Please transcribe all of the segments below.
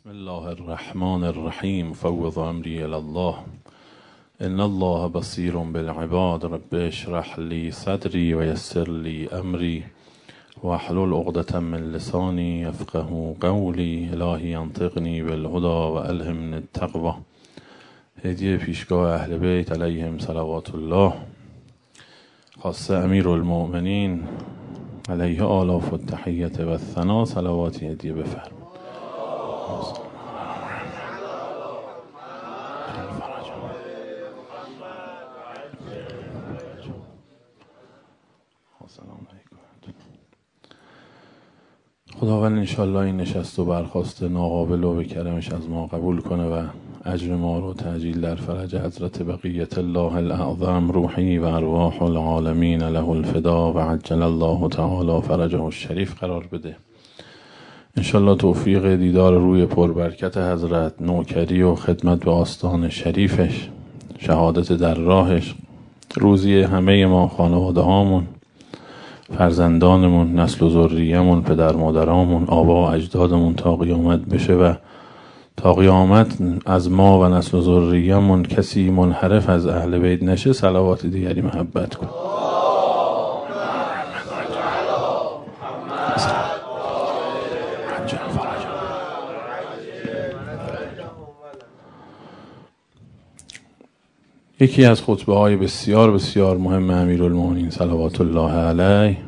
بسم الله الرحمن الرحیم فوض امری الی الله ان الله بصیر بالعباد رب اشرح لی صدری و یسر لی امری واحلل عقدة من لسانی یفقهوا قولی الهی انطقنی بالهدی و الهمنی التقوی. هدیه پیشگاه اهل بیت علیهم صلوات الله، خاصه امیرالمؤمنین علیه آلاف التحیة و الثنا، صلواتی هدیه بفرمایید. خداوند انشالله این نشست و برخاست ناقابل و به کرمش از ما قبول کنه و اجر ما رو تعجیل در فرج حضرت بقیت الله الاعظم روحی و ارواح العالمین له الفدا و عجل الله تعالی فرجه الشریف قرار بده. انشالله توفیق دیدار روی پربرکت حضرت، نوکری و خدمت به آستان شریفش، شهادت در راهش، روزی همه ما، خانواده هامون، فرزندانمون، نسل و ذریه‌مون، پدر مادرامون، آبا و اجدادمون تا قیامت بشه و تا قیامت از ما و نسل و ذریه‌مون کسی منحرف از اهل بیت نشه. صلوات دیگری محبت کن. یکی از خطبه های بسیار بسیار مهم امیرالمؤمنین صلوات الله علیه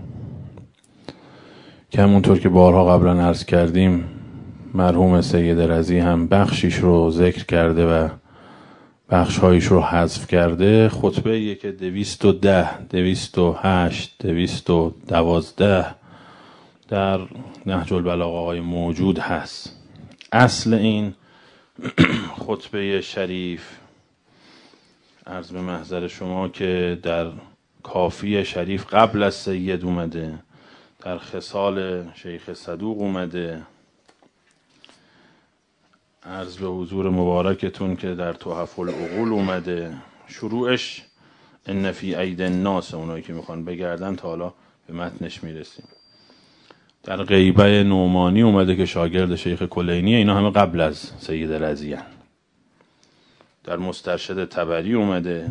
که همونطور که بارها قبلا عرض کردیم مرحوم سید رضی هم بخشیش رو ذکر کرده و بخشهایش رو حذف کرده، خطبه یه که 210 208 212 در نهج البلاغه های موجود هست. اصل این خطبه شریف عرض به محضر شما که در کافی شریف قبل از سید اومده، در خصال شیخ صدوق اومده، عرض به حضور مبارکتون که در تحف العقول اومده. شروعش ان فی اید الناس، اونایی که میخوان بگردن تا حالا به متنش میرسیم. در غیبه نعمانی اومده که شاگرد شیخ کلینی، اینا همه قبل از سید رضی هن. در مسترشد طبری اومده،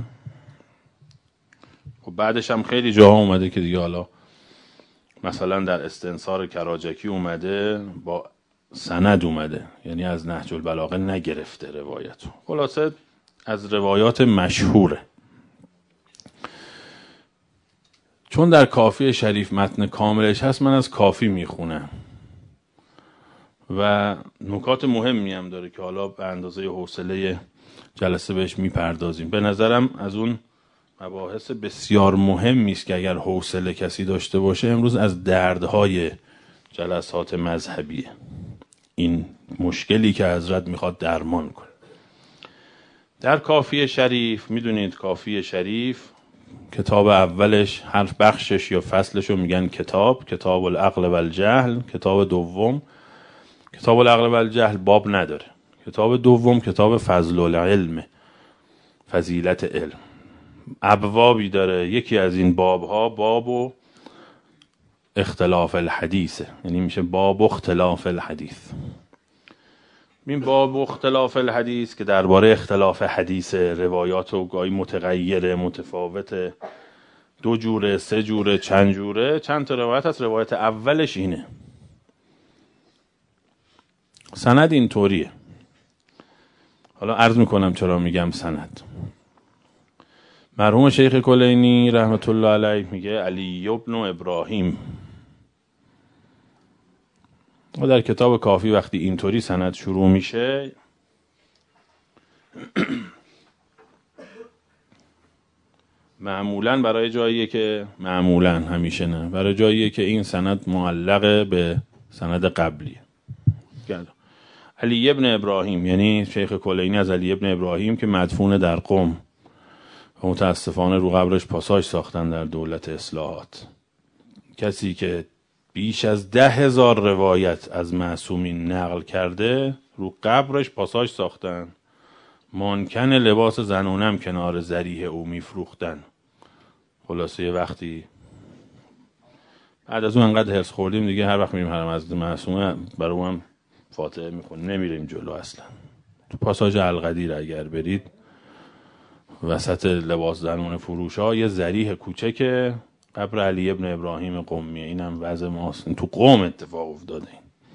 خب بعدش هم خیلی جاها اومده که دیگه حالا مثلا در استنصار کراجکی اومده با سند اومده، یعنی از نهج البلاغه نگرفته روایتو، خلاصه از روایات مشهوره. چون در کافی شریف متن کاملش هست من از کافی میخونم و نکات مهمی هم داره که حالا به اندازه حوصله جلسه بهش میپردازیم. به نظرم از اون مباحث بسیار مهمی است که اگر حوصله کسی داشته باشه امروز از دردهای جلسات مذهبیه، این مشکلی که حضرت میخواد درمان کنه. در کافی شریف میدونید کافی شریف کتاب اولش حرف بخشش یا فصلش رو میگن کتاب العقل و الجهل. کتاب دوم کتاب العقل و الجهل باب نداره. کتاب دوم کتاب فضل العلم، فضیلت علم، ابوابی داره. یکی از این بابها باب و اختلاف الحدیثه، یعنی میشه باب اختلاف الحدیث. این باب اختلاف الحدیث که درباره اختلاف حدیث، روایات و گاهی متغیره، متفاوته، 2 جوره، 3 جوره، چند جوره، چند تا روایت هست. روایت اولش اینه. سند اینطوریه. حالا عرض میکنم چرا میگم سند. مرحوم شیخ کلینی رحمت الله علیه میگه علی ابن ابراهیم، و در کتاب کافی وقتی اینطوری سند شروع میشه معمولاً برای جاییه که همیشه نه، برای جاییه که این سند معلقه به سند قبلیه. علی ابن ابراهیم یعنی شیخ کلینی از علی ابن ابراهیم که مدفون در قم و متاسفانه رو قبرش پاساژ ساختن در دولت اصلاحات. کسی که بیش از 10,000 روایت از معصومین نقل کرده رو قبرش پاساژ ساختن. مانکن لباس زنونم کنار ذریح او میفروختن. خلاصه یه وقتی بعد از اون انقدر هرس خوردیم دیگه هر وقت میریم حرم حضرت معصومه برای هم فاتحه میخونیم، نمیریم جلو. اصلا تو پاساژ القدیر اگر برید وسط لباس درمون فروش ها یه ضریح کوچک قبر علی ابن ابراهیم قمیه، اینم وضع ماست، تو قم اتفاق افتاده.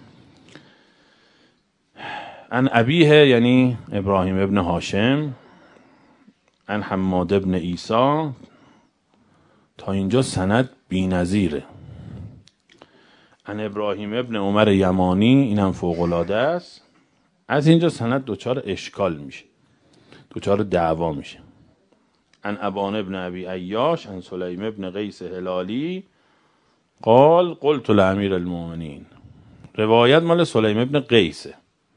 ان ابیه یعنی ابراهیم ابن هاشم، ان حماد ابن عیسی، تا اینجا سند بی‌نظیره. ان ابراهیم ابن عمر یمانی، اینم فوق‌العاده است. از اینجا سند دوچار اشکال میشه، دوچار دعوا میشه. ان ابان ابن ابی عیاش ان سلیم ابن قیس هلالی قال قلت لامیر المؤمنین. روایت مال سلیم ابن قیسه.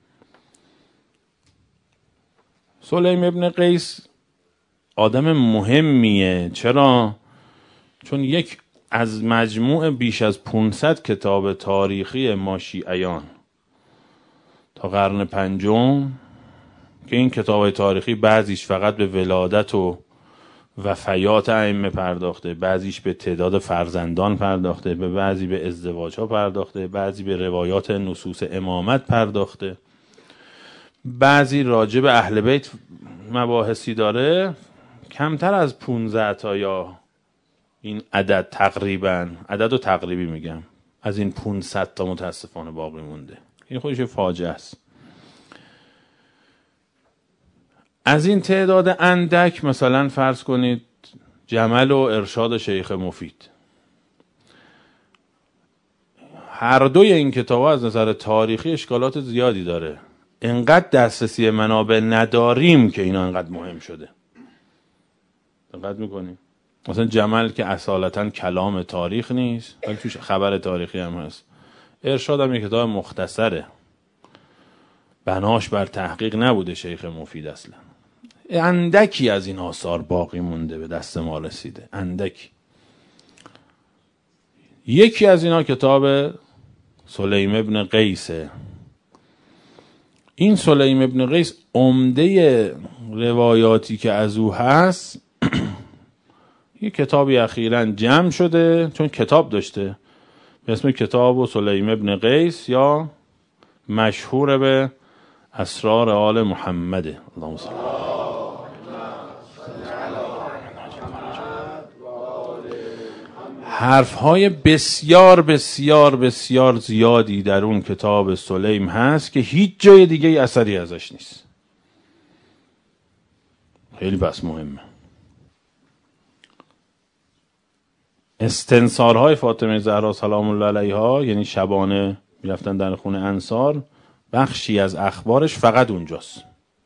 سلیم ابن قیس آدم مهمیه. چرا؟ چون یک از مجموع بیش از 500 کتاب تاریخی ما شیعیان تا قرن پنجم که این کتاب تاریخی بعضیش فقط به ولادت و وفیات ائمه پرداخته، بعضیش به تعداد فرزندان پرداخته، به بعضی به ازدواج ها پرداخته، بعضی به روایات نصوص امامت پرداخته، بعضی راجع به اهل بیت مباحثی داره. کمتر از 15 تا یا این عدد تقریبا، عدد رو تقریبی میگم، از این 500 تا متاسفانه باقی مونده. این خودش فاجعه است. از این تعداد اندک مثلا فرض کنید جمل و ارشاد شیخ مفید، هر دوی این کتاب‌ها از نظر تاریخی اشکالات زیادی داره. انقدر دسترسی منابع نداریم که اینا انقدر مهم شده. دقت میکنیم مثلا جمل که اصالتا کلام تاریخ نیست ولی توش خبر تاریخی هم هست. ارشاد هم یک کتاب مختصره، بناش بر تحقیق نبوده شیخ مفید. اصلا اندکی از این آثار باقی مونده، به دست ما رسیده اندکی. یکی از اینا کتاب سلیم ابن قیسه. این سلیم ابن قیس عمده روایاتی که از او هست یه کتابی اخیراً جمع شده، چون کتاب داشته به اسم کتاب سلیم ابن قیس یا مشهور به اسرار آل محمد. اللهم صل حرفهای بسیار بسیار بسیار زیادی در اون کتاب سلیم هست که هیچ جای دیگه اثری ازش نیست. خیلی بس مهمه. استنصارهای فاطمه زهرا سلام الله علیها، یعنی شبانه میرفتن در خونه انصار، بخشی از اخبارش فقط اونجاست.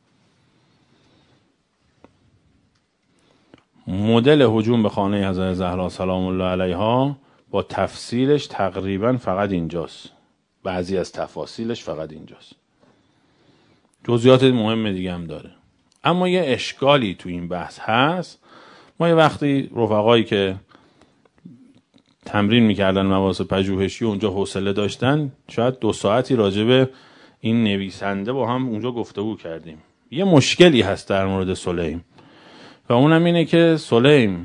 مدل هجوم به خانه حضرت زهرا سلام الله علیها با تفصیلش تقریبا فقط اینجاست، بعضی از تفاصیلش فقط اینجاست، جزئیات مهم دیگه هم داره. اما یه اشکالی تو این بحث هست. ما یه وقتی رفقایی که تمرین میکردن مباحث پژوهشی اونجا حوصله داشتن، شاید 2 ساعتی راجع به این نویسنده با هم اونجا گفتگو کردیم. یه مشکلی هست در مورد سلیم و اونم اینه که سلیم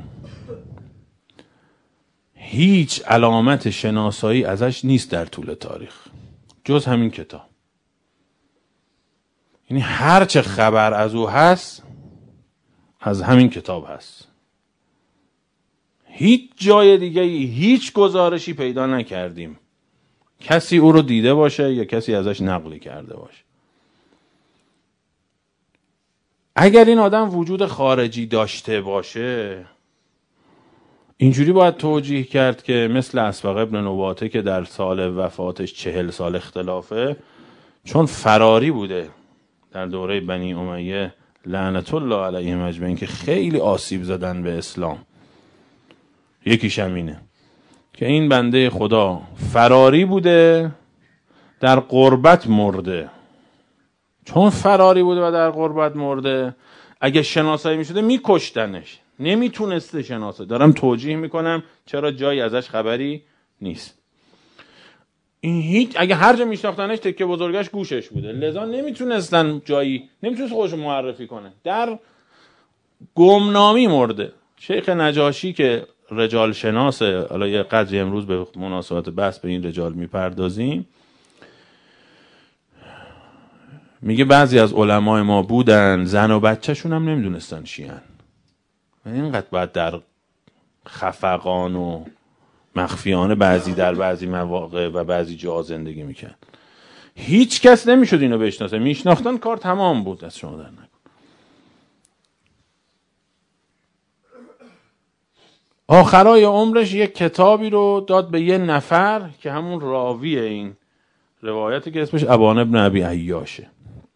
هیچ علامت شناسایی ازش نیست در طول تاریخ جز همین کتاب. یعنی هر چه خبر از او هست از همین کتاب هست. هیچ جای دیگه هیچ گزارشی پیدا نکردیم کسی او رو دیده باشه یا کسی ازش نقلی کرده باشه. اگر این آدم وجود خارجی داشته باشه اینجوری باید توجیه کرد که مثل اسبق ابن نواته که در سال وفاتش 40 سال اختلافه، چون فراری بوده در دوره بنی امیه لعنت الله علیهم اجمعین که خیلی آسیب زدن به اسلام. یکیش همینه که این بنده خدا فراری بوده در غربت مرده. چون فراری بوده و در غربت مرده، اگه شناسایی میشده میکشتنش، نمیتونسته شناسایی. دارم توجیه میکنم چرا جایی ازش خبری نیست. این هیچ، اگه هر جا میشناختنش تکه بزرگش گوشش بوده، لذا نمیتونستن جایی، نمیتونست خودش معرفی کنه، در گمنامی مرده. شیخ نجاشی که رجال شناسه، حالا یه قدری امروز به مناسبت بحث به این رجال میپردازیم، میگه بعضی از علمای ما بودن زن و بچه‌شون هم نمیدونستن چیان. اینقدر باید در خفقان و مخفیانه در بعضی مواقع و بعضی جاها زندگی میکرد. هیچ کس نمیشد اینو بشناسه. میشناختن کار تمام بود. از شما در نکن. آخرای عمرش یک کتابی رو داد به یه نفر که همون راوی این روایتی که اسمش ابان ابن ابی عیاشه.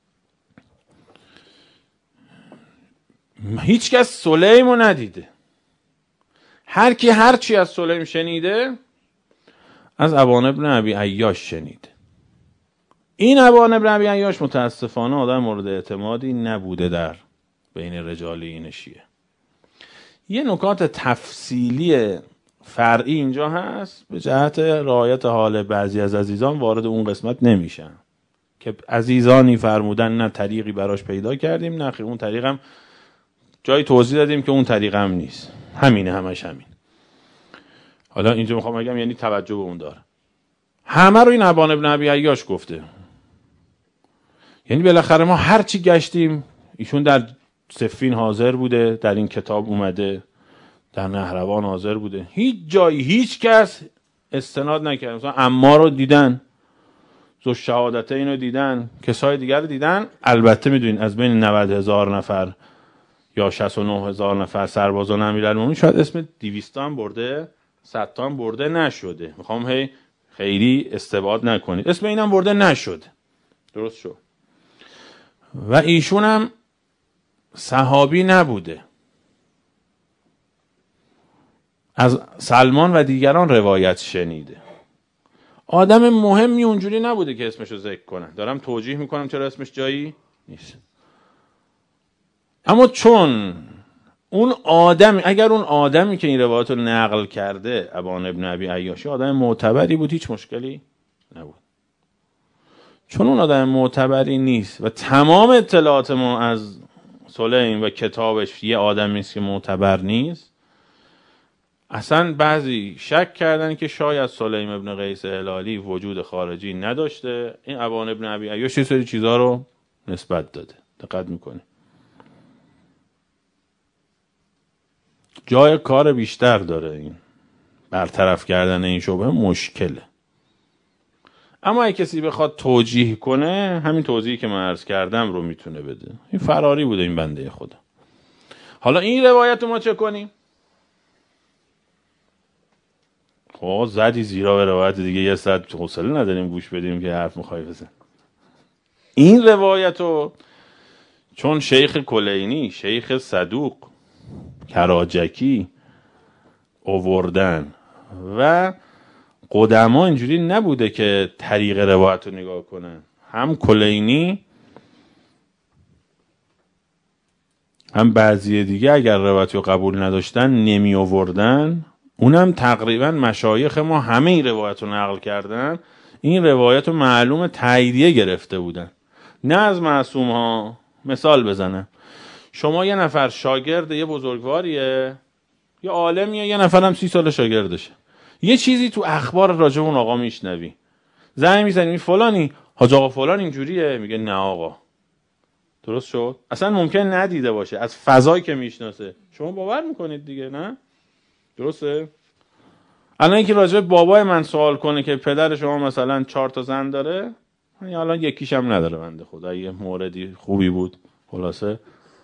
هیچ کس سلیمو ندیده. هر کی هر چی از سلیم شنیده از ابان ابن ابی عیاش شنیده. این ابان ابن ابی عیاش متاسفانه آدم مورد اعتمادی نبوده در بین رجال این شیعه. یه نکات تفصیلی فرعی اینجا هست به جهت رعایت حال بعضی از عزیزان وارد اون قسمت نمیشن که عزیزانی فرمودن نه طریقی براش پیدا کردیم، نه اون طریقم جای توضیح دادیم که اون طریقم نیست، همینه، همش همین. حالا اینجا میخوام بگم یعنی توجه به اون داره. همه رو این ابان ابن ابی عیاش گفته. یعنی بالاخره ما هر چی گشتیم ایشون در صفین حاضر بوده، در این کتاب اومده، در نهروان حاضر بوده، هیچ جایی هیچ کس استناد نکرد. مثلا عمار رو دیدن، زو شهادتین رو دیدن، کسای دیگر رو دیدن. البته میدونین از بین 90,000 نفر یا 69,000 نفر سربازان امیرالمومنین شاید اسم 200 هم برده، 100 هم برده نشده. میخوام هی خیلی استبعاد نکنید، اسم اینم برده نشده. درست شد. و ایشون هم صحابی نبوده، از سلمان و دیگران روایت شنیده. آدم مهمی اونجوری نبوده که اسمشو ذکر کنن. دارم توجیه میکنم چرا اسمش جایی نیست. اما چون اون آدم، اگر اون آدمی که این روایت رو نقل کرده ابان ابن ابی عیاشی آدم معتبری بود هیچ مشکلی نبود. چون اون آدم معتبری نیست و تمام اطلاعات ما از سلیم و کتابش یه آدمی است که معتبر نیست، اصلا بعضی شک کردن که شاید سلیم ابن قیس هلالی وجود خارجی نداشته. این ابان ابن ابی عیاش یه سری چیزا رو نسبت داده. دقت میکنه. جای کار بیشتر داره. این برطرف کردن این شبهه مشکله. اما اگه کسی بخواد توجیه کنه همین توضیحی که من عرض کردم رو میتونه بده. این فراری بوده این بنده خدا. حالا این روایت رو ما چه کنیم؟ خب زدی زیرا به روایت دیگه، یه ساعت حوصله نداریم گوش بدیم که حرف میخوای بزن. این روایت رو چون شیخ کلینی، شیخ صدوق، کراجکی آوردن و قدما اینجوری نبوده که طریق روایت رو نگاه کنن. هم کلینی هم بعضی دیگه اگر روایت رو قبول نداشتن نمی آوردن. اونم تقریبا مشایخ ما همه این روایت رو نقل کردن. این روایت رو معلوم تاییدیه گرفته بودن، نه از معصوم ها. مثال بزنم، شما یه نفر شاگرد یه بزرگواریه، یه عالمیه، یه نفرم 30 سال شاگردشه، یه چیزی تو اخبار راجع اون آقا میشنوی، زنگ میزنی فلانی حاج آقا فلان اینجوریه، میگه نه آقا. درست شد؟ اصلا ممکن ندیده باشه، از فضایی که میشناسه شما باور میکنید دیگه، نه؟ درسته؟ الان اینکه راجع بابای من سوال کنه که پدر شما مثلا 4 تا زن داره، الان یکیش هم نداره بنده خدا، یه موردی خوبی بود خلاصه.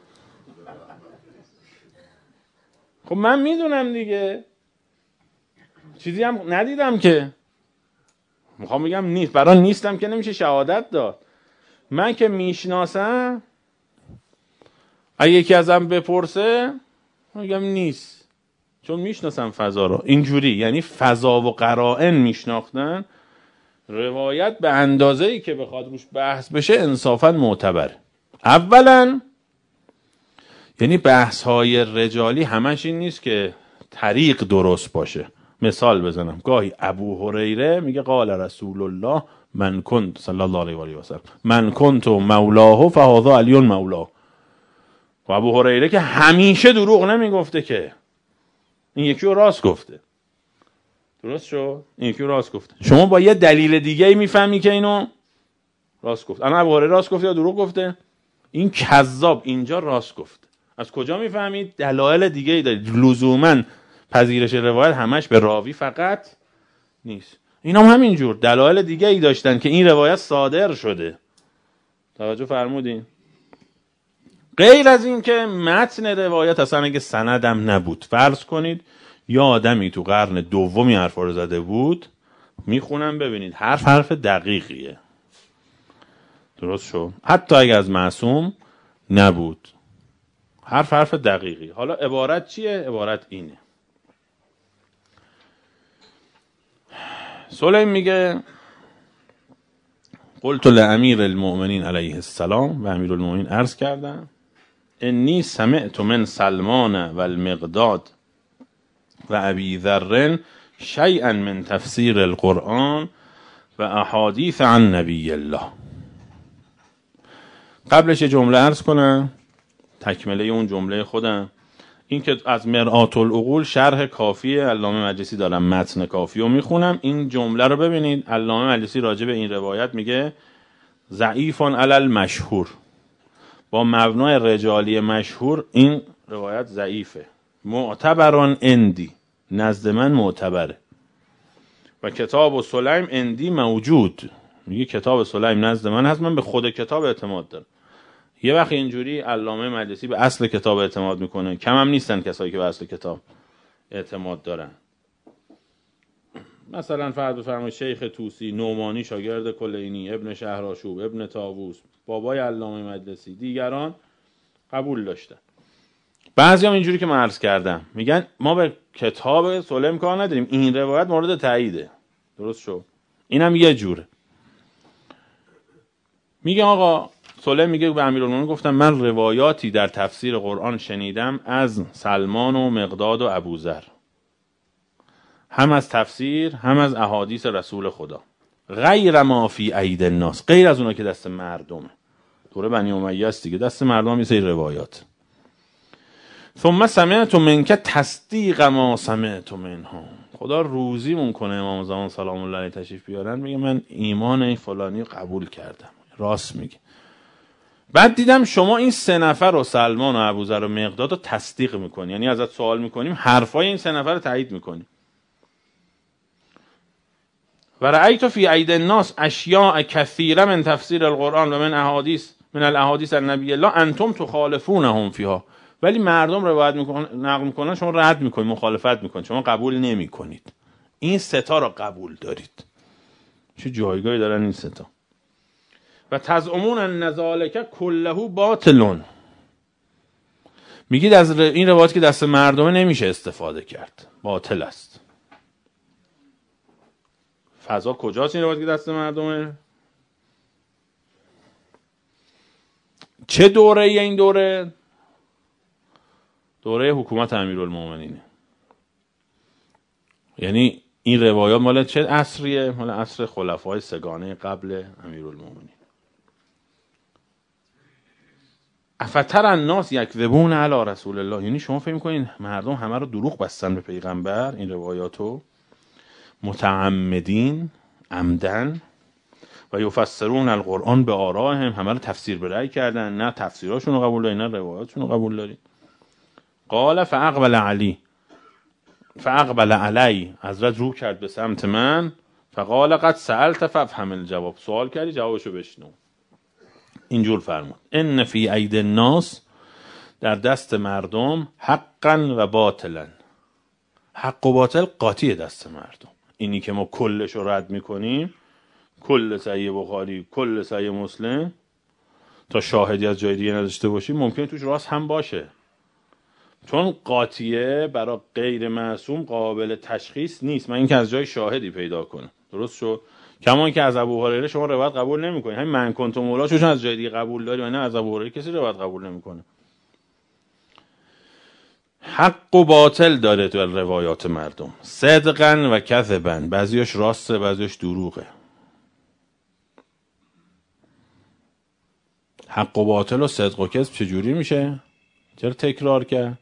خب من میدونم دیگه، چیزی هم ندیدم که میخوام بگم نیست، برای نیستم که نمیشه شهادت داد. من که میشناسم اگه یکی ازم بپرسه میگم نیست، چون میشناسم فضا رو. اینجوری یعنی فضا و قرائن میشناختن. روایت به اندازه‌ای که بخواد روش بحث بشه انصافا معتبره. اولا یعنی بحث‌های رجالی همش این نیست که طریق درست باشه. مثال بزنم، گاهی ابو هریره میگه قال رسول الله من کنت صلی الله علیه و آله و سلم من کنت مولاه فهذا علی مولاه. و ابو هریره که همیشه دروغ نمیگفته که، این یکی رو راست گفته. درست شد؟ این یکی رو راست گفته. شما با یه دلیل دیگه میفهمی که اینو راست گفت. انا ابو هریره راست گفت یا دروغ گفته؟ این کذاب اینجا راست گفت. از کجا میفهمید؟ دلایل دیگه ای دارید. لزوما پذیرش روایت همش به راوی فقط نیست. اینا هم همینجور دلایل دیگه ای داشتن که این روایت صادر شده. توجه فرمودین؟ غیر از این که متن روایت اصلا اگه سندم نبود، فرض کنید یا آدمی تو قرن دومی حرفا رو زده بود، میخونم ببینید حرف دقیقیه، درست شد، حتی اگه از معصوم نبود، حرف دقیقی. حالا عبارت چیه؟ عبارت اینه. سلیم میگه قلت لامیر المؤمنین علیه السلام، و امیر المؤمنین عرض کردن انی سمعت من سلمان و المقداد و ابی ذر شیئا من تفسیر القرآن و احادیث عن نبی الله. قبلش یه جمله عرض کنم، تکمله اون جمله خودم، این که از مرآت العقول شرح کافی علامه مجلسی دارم، متن کافی رو میخونم. این جمله رو ببینید، علامه مجلسی راجع به این روایت میگه ضعیف علی المشهور، با مبنای رجالی مشهور این روایت ضعیفه. معتبران اندی، نزد من معتبره. و کتاب سلیم اندی موجود، میگه کتاب سلیم نزد من هست، من به خود کتاب اعتماد دارم. یه وقت اینجوری علامه مجلسی به اصل کتاب اعتماد میکنه، کم هم نیستن کسایی که به اصل کتاب اعتماد دارن. مثلا فرض بفرمایید شیخ طوسی، نعمانی شاگرد کلینی، ابن شهرآشوب، ابن طاووس، بابای علامه مجلسی، دیگران قبول داشتن. بعضی هم اینجوری که من عرض کردم میگن ما به کتاب سلیم کار نداریم، این روایت مورد تاییده، درست شد. اینم یه جوره. میگه آقا سلیم میگه به امیرالمومنین گفتم من روایاتی در تفسیر قرآن شنیدم از سلمان و مقداد و ابوذر، هم از تفسیر هم از احادیث رسول خدا، غیر ما فی اید الناس، غیر از اونا که دست مردمه. دوره بنی امیه است دیگه، دست مردم یه سری روایات. ثم سمعت منک تصدیق ما سمعت منها، خدا روزیمون کنه امام زمان سلام الله علیه تشریف بیارن، میگه من ایمان فلانی قبول کردم، راست میگه. بعد دیدم شما این 3 نفر رو، سلمان و ابوذر و مقداد رو تصدیق میکنی، یعنی ازت سوال میکنیم حرفای این 3 نفر رو تایید میکنی. و رأیت فی اید الناس اشیاء کثیره من تفسیر القرآن و من الاحادیث النبی الله انتم تخالفونهم فیها، ولی مردم روایت میکنن، نقل میکنن، شما رد میکنید، مخالفت میکنید، شما قبول نمیکنید. این 3 تا رو قبول دارید. چه جایگاهی دارن این 3 تا؟ و تزعمون ان ذلک کله باطل، میگید از این روایت که دست مردمه نمیشه استفاده کرد، باطل است. فضا کجاست این روایت که دست مردمه؟ چه دوره این دوره؟ دوره حکومت امیرالمومنینه. یعنی این روایات مال چه عصریه؟ مال عصر خلفای 3 قبل امیرالمومنین. افتر الناس یکذبون علی رسول الله، یعنی شما فکر می‌کنین مردم همه رو دروغ بستن به پیغمبر؟ این روایاتو متعمدین، عمدن، و یفسرون القرآن به آرائهم، همه رو تفسیر به رأی کردن، نه تفسیراشون رو قبول دارین نه روایاتشون رو قبول دارین. قال فاقبل علی، حضرت رو کرد به سمت من، فقال قد سألت فافهم الجواب، سوال کردی جوابشو بشنو. اینجور فرمود ان فی اید الناس، در دست مردم، حقا و باطلا، حق و باطل قاطی دست مردم. اینی که ما کلش رو رد میکنیم، کل صحیح بخاری، کل صحیح مسلم، تا شاهدی از جای دیگه نداشته باشیم، ممکنه توش راست هم باشه، چون قاطیه برای غیر معصوم قابل تشخیص نیست، من اینکه از جای شاهدی پیدا کنم، درست شد. کما اینکه از ابو هریره شما روایت قبول نمی‌کنید، همین من کنت مولا چون از جای دیگه قبول داری و نه از ابو هریره کسی روایت قبول نمی‌کنه. حق و باطل داره تو روایات مردم، صدقن و کذبن، بعضیش راسته بعضیش دروغه. حق و باطل و صدق و کذب چجوری میشه؟ چرا تکرار کرد؟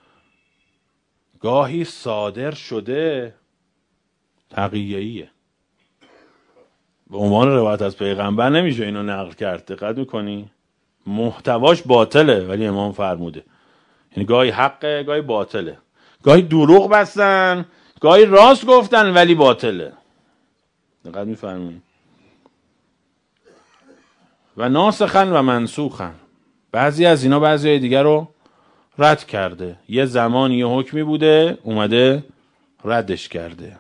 گاهی صادر شده تقیه‌ایه، به عنوان روایت از پیغمبر نمیشه اینو نقل کرد. دقت میکنی؟ محتواش باطله ولی امام فرموده. یعنی گاهی حقه گاهی باطله، گاهی دروغ بستن گاهی راست گفتن ولی باطله. دقت میفرمایید؟ و ناسخن و منسوخن، بعضی از اینا بعضی های دیگر رو رد کرده. یه زمانی یه حکمی بوده اومده ردش کرده.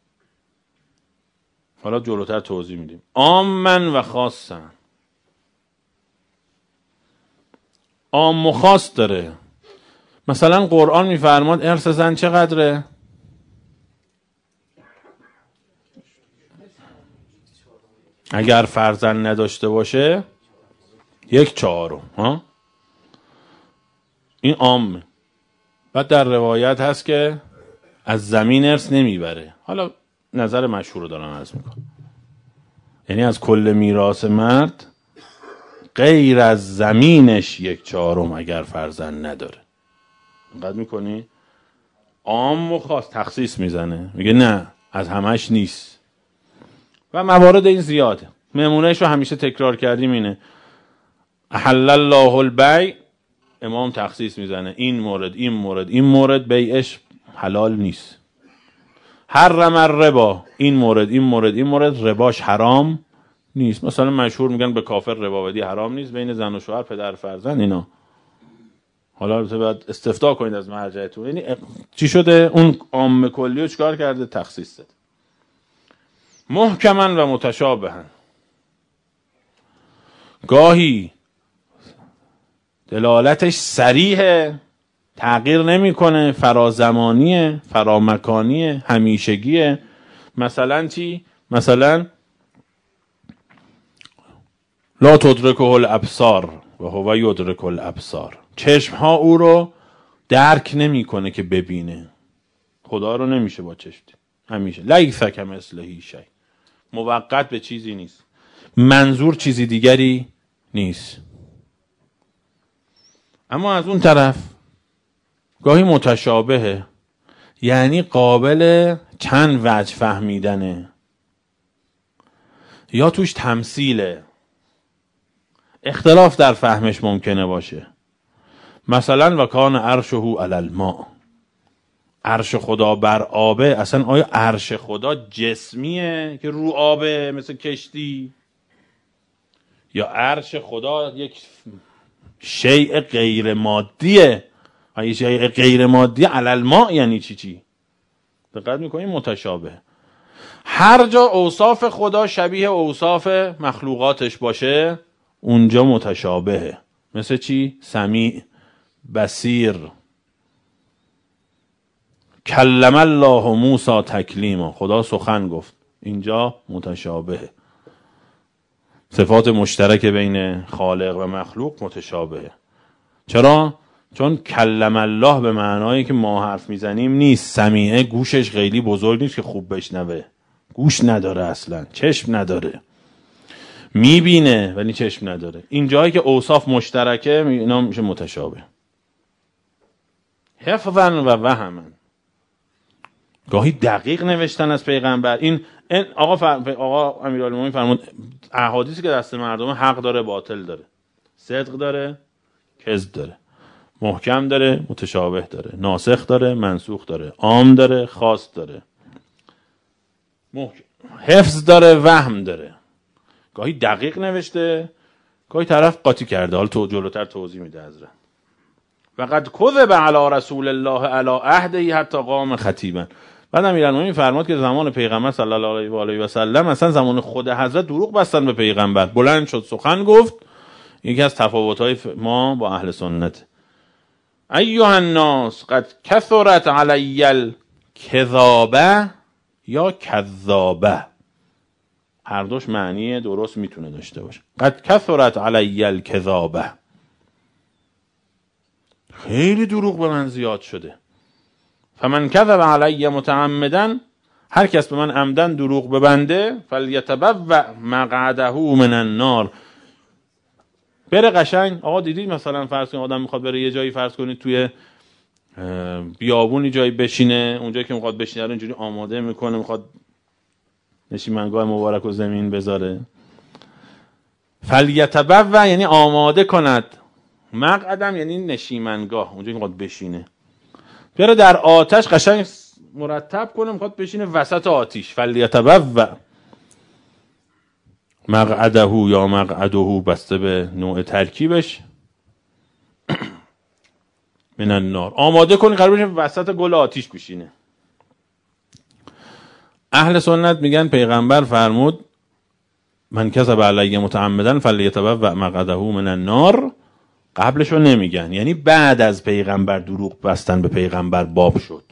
حالا جلوتر توضیح میدیم. عامن و خاصن، عام و خاص داره. مثلا قرآن میفرماد ارث زن چقدره؟ اگر فرزند نداشته باشه 1/4. این عامه. بعد در روایت هست که از زمین ارث نمیبره. حالا نظر مشهور رو دارم عرض میکنم، یعنی از کل میراث مرد غیر از زمینش 1/4 اگر فرزند نداره. دقت میکنی؟ عام و خاص تخصیص میزنه، میگه نه از همش نیست. و موارد این زیاده. نمونهش رو همیشه تکرار کردیم اینه. احل الله البیع، امام تخصیص میزنه این مورد این مورد این مورد بیعش حلال نیست. حرم الربا، این مورد این مورد این مورد رباش حرام نیست. مثلا مشهور میگن به کافر ربا بدی حرام نیست، بین زن و شوهر پدر فرزند اینا. حالا باید استفتاء کنید از مرجعتون. یعنی چی شده؟ اون عام کلی رو چیکار کرده؟ تخصیص داد. محکمن و متشابهن، گاهی دلالتش صریحه تغییر نمیکنه، فرازمانیه فرامکانیه همیشگیه. مثلا چی؟ مثلا لا تدرکه الابصار و هو یدرک الابصار، چشم ها او رو درک نمیکنه که ببینه. خدا رو نمیشه با چشم دید. همیشه لیس کمثله شیء، موقت به چیزی نیست، منظور چیزی دیگری نیست. اما از اون طرف گاهی متشابهه، یعنی قابل چند وجه فهمیدنه، یا توش تمثیله، اختلاف در فهمش ممکنه باشه. مثلا و کان عرشه علی الماء، عرش خدا بر آبه. اصلا آیا عرش خدا جسمیه که رو آبه مثل کشتی، یا عرش خدا یک شیء غیر مادیه؟ اگه شیء غیر مادی علی الماء یعنی چی؟ دقت میکنید؟ متشابه. هر جا اوصاف خدا شبیه اوصاف مخلوقاتش باشه اونجا متشابهه. مثل چی؟ سمیع، بصیر. کلم الله موسی تکلیما، خدا سخن گفت، اینجا متشابهه. صفات مشترک بین خالق و مخلوق متشابهه. چرا؟ چون کلم الله به معنایی که ما حرف میزنیم نیست. سمیعه گوشش خیلی بزرگ نیست که خوب بشنوه، گوش نداره، اصلا چشم نداره، میبینه ولی چشم نداره. این جایی که اوصاف مشترکه اینا میشه متشابه. حفظا و وهمن، گاهی دقیق نوشتن از پیغمبر. این آقا امیرالمومنین فرمود احادیثی که دست مردم حق داره باطل داره، صدق داره کذب داره، محکم داره متشابه داره، ناسخ داره منسوخ داره، عام داره خاص داره، حفظ داره وهم داره. گاهی دقیق نوشته گاهی طرف قاطی کرده. حالا تو جلوتر توضیح میده حضرت. وقد کذب علی رسول الله علی عهده حتی قام خطیبا. بعد امیرالمومنین فرمود که زمان پیغمبر صلی الله علیه و آله و سلم، مثلا زمان خود حضرت دروغ بستن به پیغمبر، بلند شد سخن گفت. یکی از تفاوت‌های ما با اهل سنت. ایها الناس قد کثرت علی الکذابه یا کذابه، هر دوش معنی درست میتونه داشته باشه. قد کثرت علی الکذابه، خیلی دروغ به من زیاد شده. فمن کذب علی متعمدا، هر کس به من عمدن دروغ ببنده، فلیتبوأ مقعده من النار، بره قشنگ. آقا دیدید مثلا فرض کنید آدم میخواد بره یه جایی، فرض کنید توی بیابونی جایی بشینه، اونجایی که میخواد بشینه رو اینجوری آماده میکنه، میخواد نشیمنگاه مبارک و زمین بذاره. فلیتبوأ یعنی آماده کند، مقعدم یعنی نشیمنگاه، اونجا میخواد بشینه، بیاره در آتش قشنگ مرتب کنه، میخواد بشینه وسط آتیش. فلیتبوأ مقعده یا مقعده بسته به نوع ترکیبش، من النار، آماده کنی قرار بشه وسط گل آتیش بشینه. اهل سنت میگن پیغمبر فرمود من کذب علی متعمدا فلیتبوأ مقعده من النار، قبلشو نمیگن، یعنی بعد از پیغمبر دروغ بستن به پیغمبر باب شد.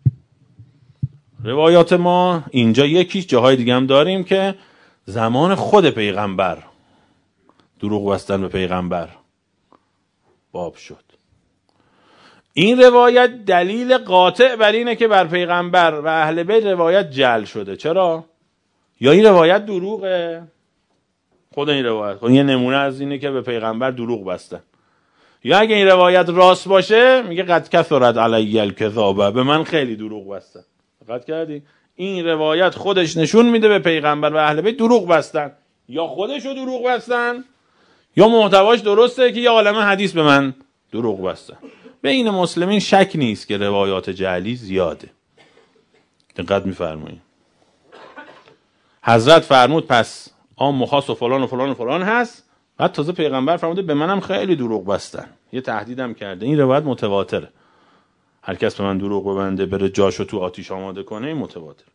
روایات ما اینجا یکیش، جاهای دیگه هم داریم که زمان خود پیغمبر دروغ بستن به پیغمبر باب شد. این روایت دلیل قاطع بر اینه که بر پیغمبر و اهل بیت روایت جعل شده. چرا؟ یا این روایت دروغه، خود این روایت خود یه نمونه از اینه که به پیغمبر دروغ بستن، یا اگه این روایت راست باشه میگه قد کثرت علی الکذابه، به من خیلی دروغ بستن. دقت کردی؟ این روایت خودش نشون میده به پیغمبر و اهل بیت دروغ بستن، یا خودشو دروغ بستن یا محتواش درسته که یه عالمه حدیث به من دروغ بستن. بین مسلمین شک نیست که روایات جعلی زیاده. دقت میفرمایید. حضرت فرمود پس عام مخاص و فلان و فلان و فلان هست، بعد تازه پیغمبر فرموده به منم خیلی دروغ بستن، یه تهدیدم کرده. این روایت متواتره، هر کس به من دروغ ببنده بره جاشو تو آتیش آماده کنه، این متواتر.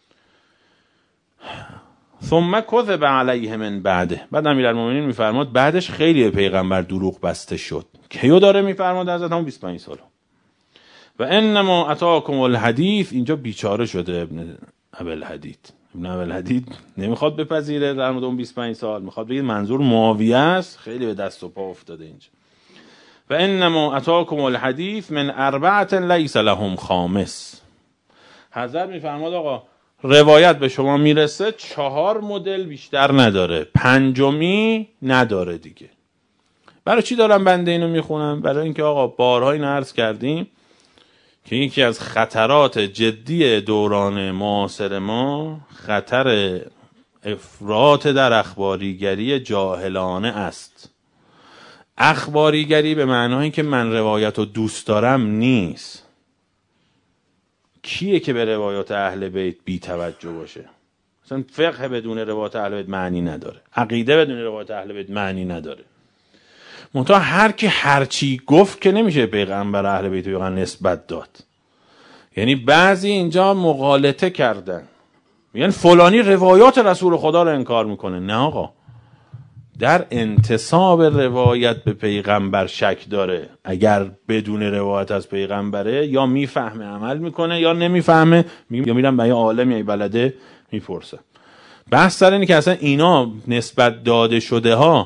ثم کذب علیه من بعده، بعد امیرالمومنین میفرماد بعدش خیلی پیغمبر دروغ بسته شد. کیو داره میفرماد؟ حضرت همون 25 سال. و انما اتاکم الحدیث، اینجا بیچاره شده ابن ابوالحدید. ابن ابوالحدید نمیخواد بپذیره در مورد اون 25 سال، میخواد بگه منظور معاویه است، خیلی به دست و پا افتاده اینجا. و انما اتاکم الحدیث من اربعه لیس لهم خامس. حضرت میفرماد آقا روایت به شما میرسه 4 مدل بیشتر نداره، 5می نداره دیگه. برای چی دارم بنده اینو میخونم؟ برای اینکه آقا بارها اینو عرض کردیم که یکی از خطرات جدی دوران معاصر ما خطر افراط در اخباریگری جاهلانه است. اخباریگری به معنای که من روایت رو دوست دارم نیست. کیه که به روایات اهل بیت بی توجه باشه؟ مثلا فقه بدون روایات اهل بیت معنی نداره، عقیده بدون روایات اهل بیت معنی نداره. منتها هر کی هرچی گفت که نمیشه پیغمبر اهل بیت رو نسبت داد. یعنی بعضی اینجا مغالطه کردن، میگن فلانی روایات رسول خدا رو انکار میکنه. نه آقا، در انتساب روایت به پیغمبر شک داره. اگر بدون روایت از پیغمبره یا میفهمه عمل میکنه یا نمیفهمه یا میرن به یه عالم یا بلده میپرسه. بحث سر اینه که اصلا اینا نسبت داده شده ها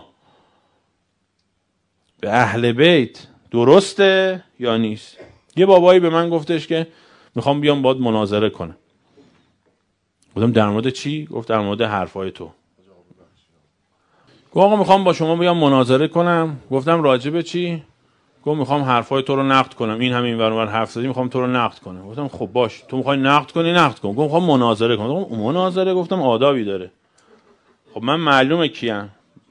به اهل بیت درسته یا نیست. یه بابایی به من گفتش که میخوام بیام باید مناظره کنم. گفتم در مورد چی؟ گفت در مورد حرفای تو. گفت آقا میخوام با شما بیام مناظره کنم. گفتم راجع به چی؟ گفت میخوام حرفای تو رو نقد کنم، این همین ور حرف زدی میخوام تو رو نقد کنم. گفتم خب باش، تو میخوای نقد کنی نقد کن. گفت میخوام مناظره کنم. گفتم مناظره؟ گفتم آدابی داره. خب من معلومه کیم،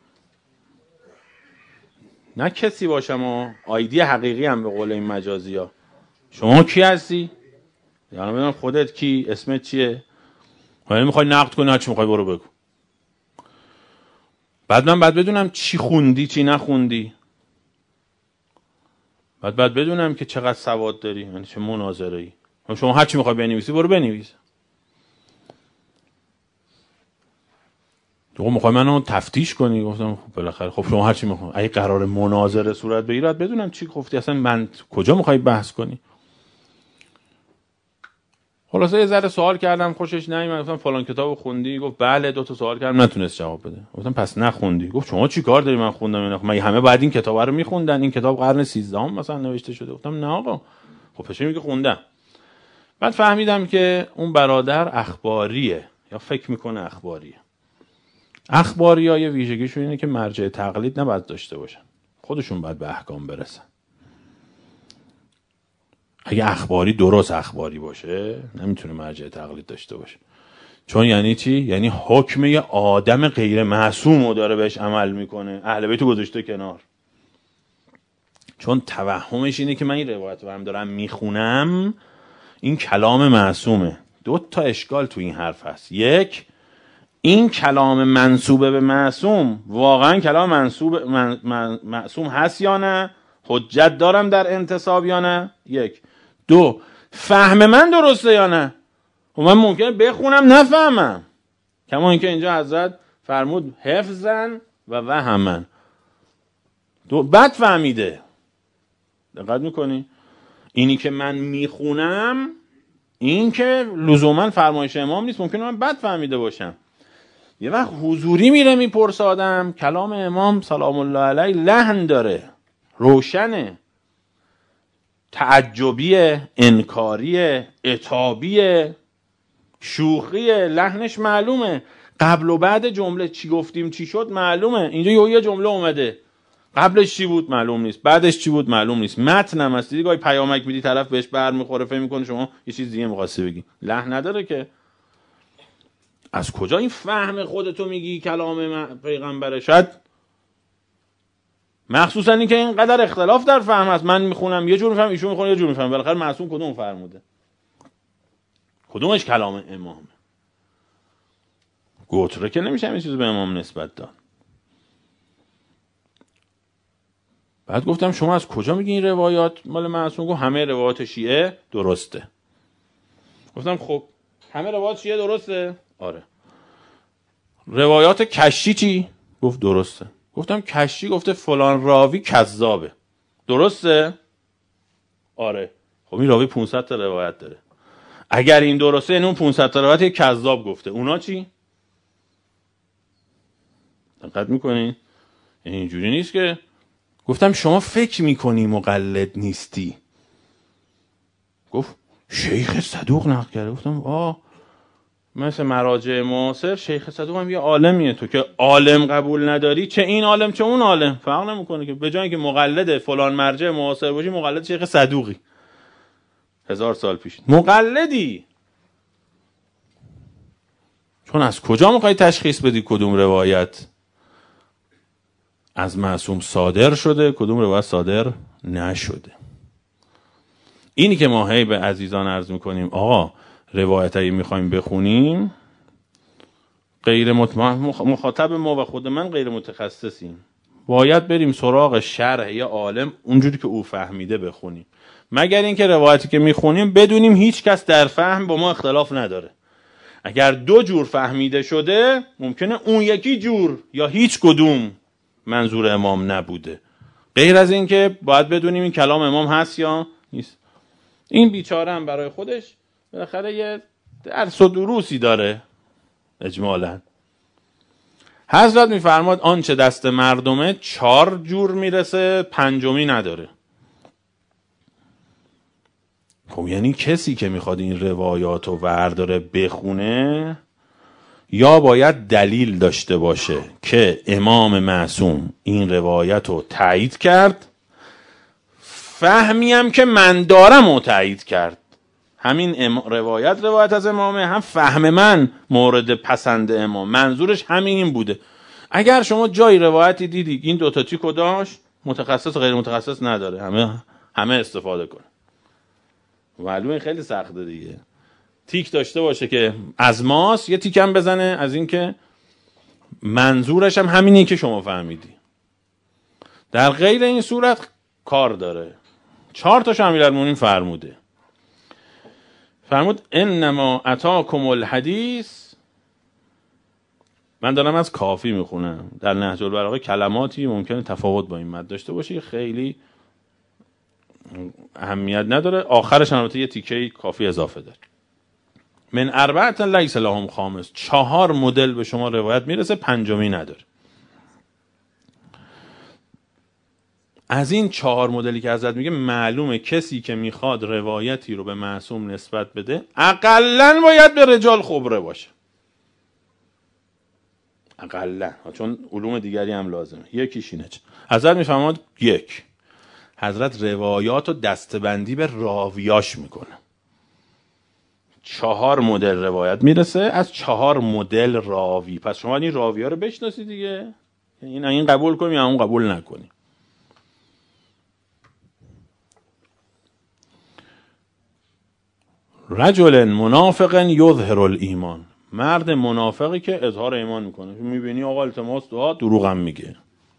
نه کسی باشم و آیدی حقیقی هم به قول این مجازی ها. شما کی هستی؟ یعنی بدونم خودت کی، اسمت چیه، ولی میخوای نقد کنی هرچی میخوای برو بگو. بعد من بعد بدونم چی خوندی چی نخوندی، بعد بدونم که چقدر سواد داری، یعنی چه مناظره ای. شما هرچی میخوای بنویسی برو بنویس. تو میخوای منو تفتیش کنی؟ گفتم خب بالاخره خب شما هرچی میخوای، اگه قرار مناظره صورت بگیره بدونم چی گفتی، اصلا من کجا میخوای بحث کنی. خلاصه یه ذره سوال کردم خوشش نیومد. گفتم فلان کتابو خوندی؟ گفت بله. 2 تا سوال کردم نتونست جواب بده. گفتم پس نخوندی. گفت شما چی کار داری من خوندم اینا؟ مگه همه بعد این کتابا رو میخوندن؟ این کتاب قرن 13 مثلا نوشته شده. گفتم نه آقا. خب پس میگه خوندم. بعد فهمیدم که اون برادر اخباریه یا فکر میکنه اخباریه. اخباری‌ها یه ویژگیشون اینه که مرجع تقلید نباید داشته باشن، خودشون باید به احکام برسن. اگه اخباری درست اخباری باشه نمیتونه مرجع تقلید داشته باشه. چون یعنی چی؟ یعنی حکم یه آدم غیر معصوم رو داره بهش عمل میکنه، اهل بیت گذاشته کنار. چون توهمش اینه که من این روایت رو هم دارم میخونم، این کلام معصومه. 2 تا اشکال تو این حرف هست. یک، این کلام منسوبه به معصوم واقعا کلام معصوم هست یا نه؟ حجت دارم در انتساب یا نه؟ یک. 2، فهم من درسته یا نه؟ و من ممکنه بخونم نفهمم، کما اینکه اینجا حضرت فرمود حفظن و وهمن، بد فهمیده. دقت میکنی؟ اینی که من میخونم این که لزوما فرمایش امام نیست، ممکنه من بد فهمیده باشم. یه وقت حضوری میره میپرسه آدم، کلام امام سلام الله علیه لحن داره، روشنه، تعجبیه، انکاریه، عتابیه، شوخیه، لحنش معلومه، قبل و بعد جمله چی گفتیم چی شد معلومه. اینجا یه جمله اومده، قبلش چی بود معلوم نیست، بعدش چی بود معلوم نیست، متنم هست. دیدی گاهی پیامک میدی طرف بهش برمیخوره، فکر میکنه شما یه چیز دیگه می‌خواستی بگی، لحن نداره که. از کجا این فهم خودتو میگی کلام پیغمبره؟ شاید مخصوصا این که اینقدر اختلاف در فهم هست، من میخونم یه جور میفهم، ایشون میخونه یه جور میفهم، بالاخره معصوم کدوم فرموده؟ کدومش کلام امامه؟ گوتره که نمیشه این چیزو به امام نسبت داد. بعد گفتم شما از کجا میگی این روایات مال معصوم؟ گفت همه روایات شیعه درسته. گفتم خب همه روایات شیعه درسته؟ آره. روایات کشی چی؟ گفت درسته. گفتم کشی گفته فلان راوی کذابه، درسته؟ آره. خب این راوی 500 تا روایت داره، اگر این درسته یعنی اون 500 تا روایت یک کذاب گفته، اونا چی؟ دقت میکنین؟ یعنی اینجوری نیست که. گفتم شما فکر میکنی مقلد نیستی؟ گفت شیخ صدوق نقل کرده. گفتم مثل مراجع معاصر شیخ صدوق هم یه عالمیه، تو که عالم قبول نداری، چه این عالم چه اون عالم، فرق نمیکنه که. به جای اینکه مقلد فلان مرجع معاصر باشی، مقلد شیخ صدوقی 1000 سال پیش، مقلدی. چون از کجا میخوای تشخیص بدی کدوم روایت از معصوم صادر شده کدوم روایت صادر نشده؟ اینی که ما هی به عزیزان عرض میکنیم آقا روایت هایی میخوایم بخونیم، غیر مخاطب ما و خود من غیر متخصصیم، باید بریم سراغ شرح یا عالم اونجوری که او فهمیده بخونیم، مگر اینکه روایتی که میخونیم بدونیم هیچ کس در فهم با ما اختلاف نداره. اگر 2 جور فهمیده شده ممکنه اون یکی جور یا هیچ کدوم منظور امام نبوده. غیر از این که باید بدونیم این کلام امام هست یا نیست. این بیچاره هم برای خودش بالاخره یه درس و دروسی داره. اجمالاً حضرت میفرماد آنچه دست مردمه 4 جور میرسه، 5می نداره. خب یعنی کسی که میخواد این روایات رو ورداره بخونه، یا باید دلیل داشته باشه که امام معصوم این روایت رو تایید کرد، فهمی هم که من دارم رو تایید کرد. همین روایت از امامه، هم فهم من مورد پسند امام، منظورش همین بوده. اگر شما جای روایتی دیدی این 2 تا تیکو داشت، متخصص و غیر متخصص نداره، همه استفاده کنه. معلومه خیلی سخته دیگه. تیک داشته باشه که از ماست، یه تیک هم بزنه از این که منظورش هم همینی که شما فهمیدی. در غیر این صورت کار داره. 4 تاش امیرالمومنین فرمود انما اتاکم الحدیث. من دارم از کافی میخونم. در نهج البلاغه کلماتی ممکنه تفاوت با این مد داشته باشه که خیلی اهمیت نداره، آخرش البته یه تیکه کافی اضافه داره. من 4 لیس لهم خامس، 4 مدل به شما روایت میرسه، 5می نداره. از این 4 مدلی که حضرت میگه معلومه کسی که میخواد روایتی رو به معصوم نسبت بده اقلن باید به رجال خبره باشه، اقلن، چون علوم دیگری هم لازمه. یکیش اینه. حضرت میفرماد 1، حضرت روایات رو دستبندی به راویاش میکنه. 4 مدل روایت میرسه از 4 مدل راوی. پس شما این راوی ها رو بشناسی دیگه، این قبول کنی یا اون قبول نکنی. رجل منافق یظهر الایمان، مرد منافقی که اظهار ایمان میکنه، میبینی آقا التماس دعا، دروغم میگه.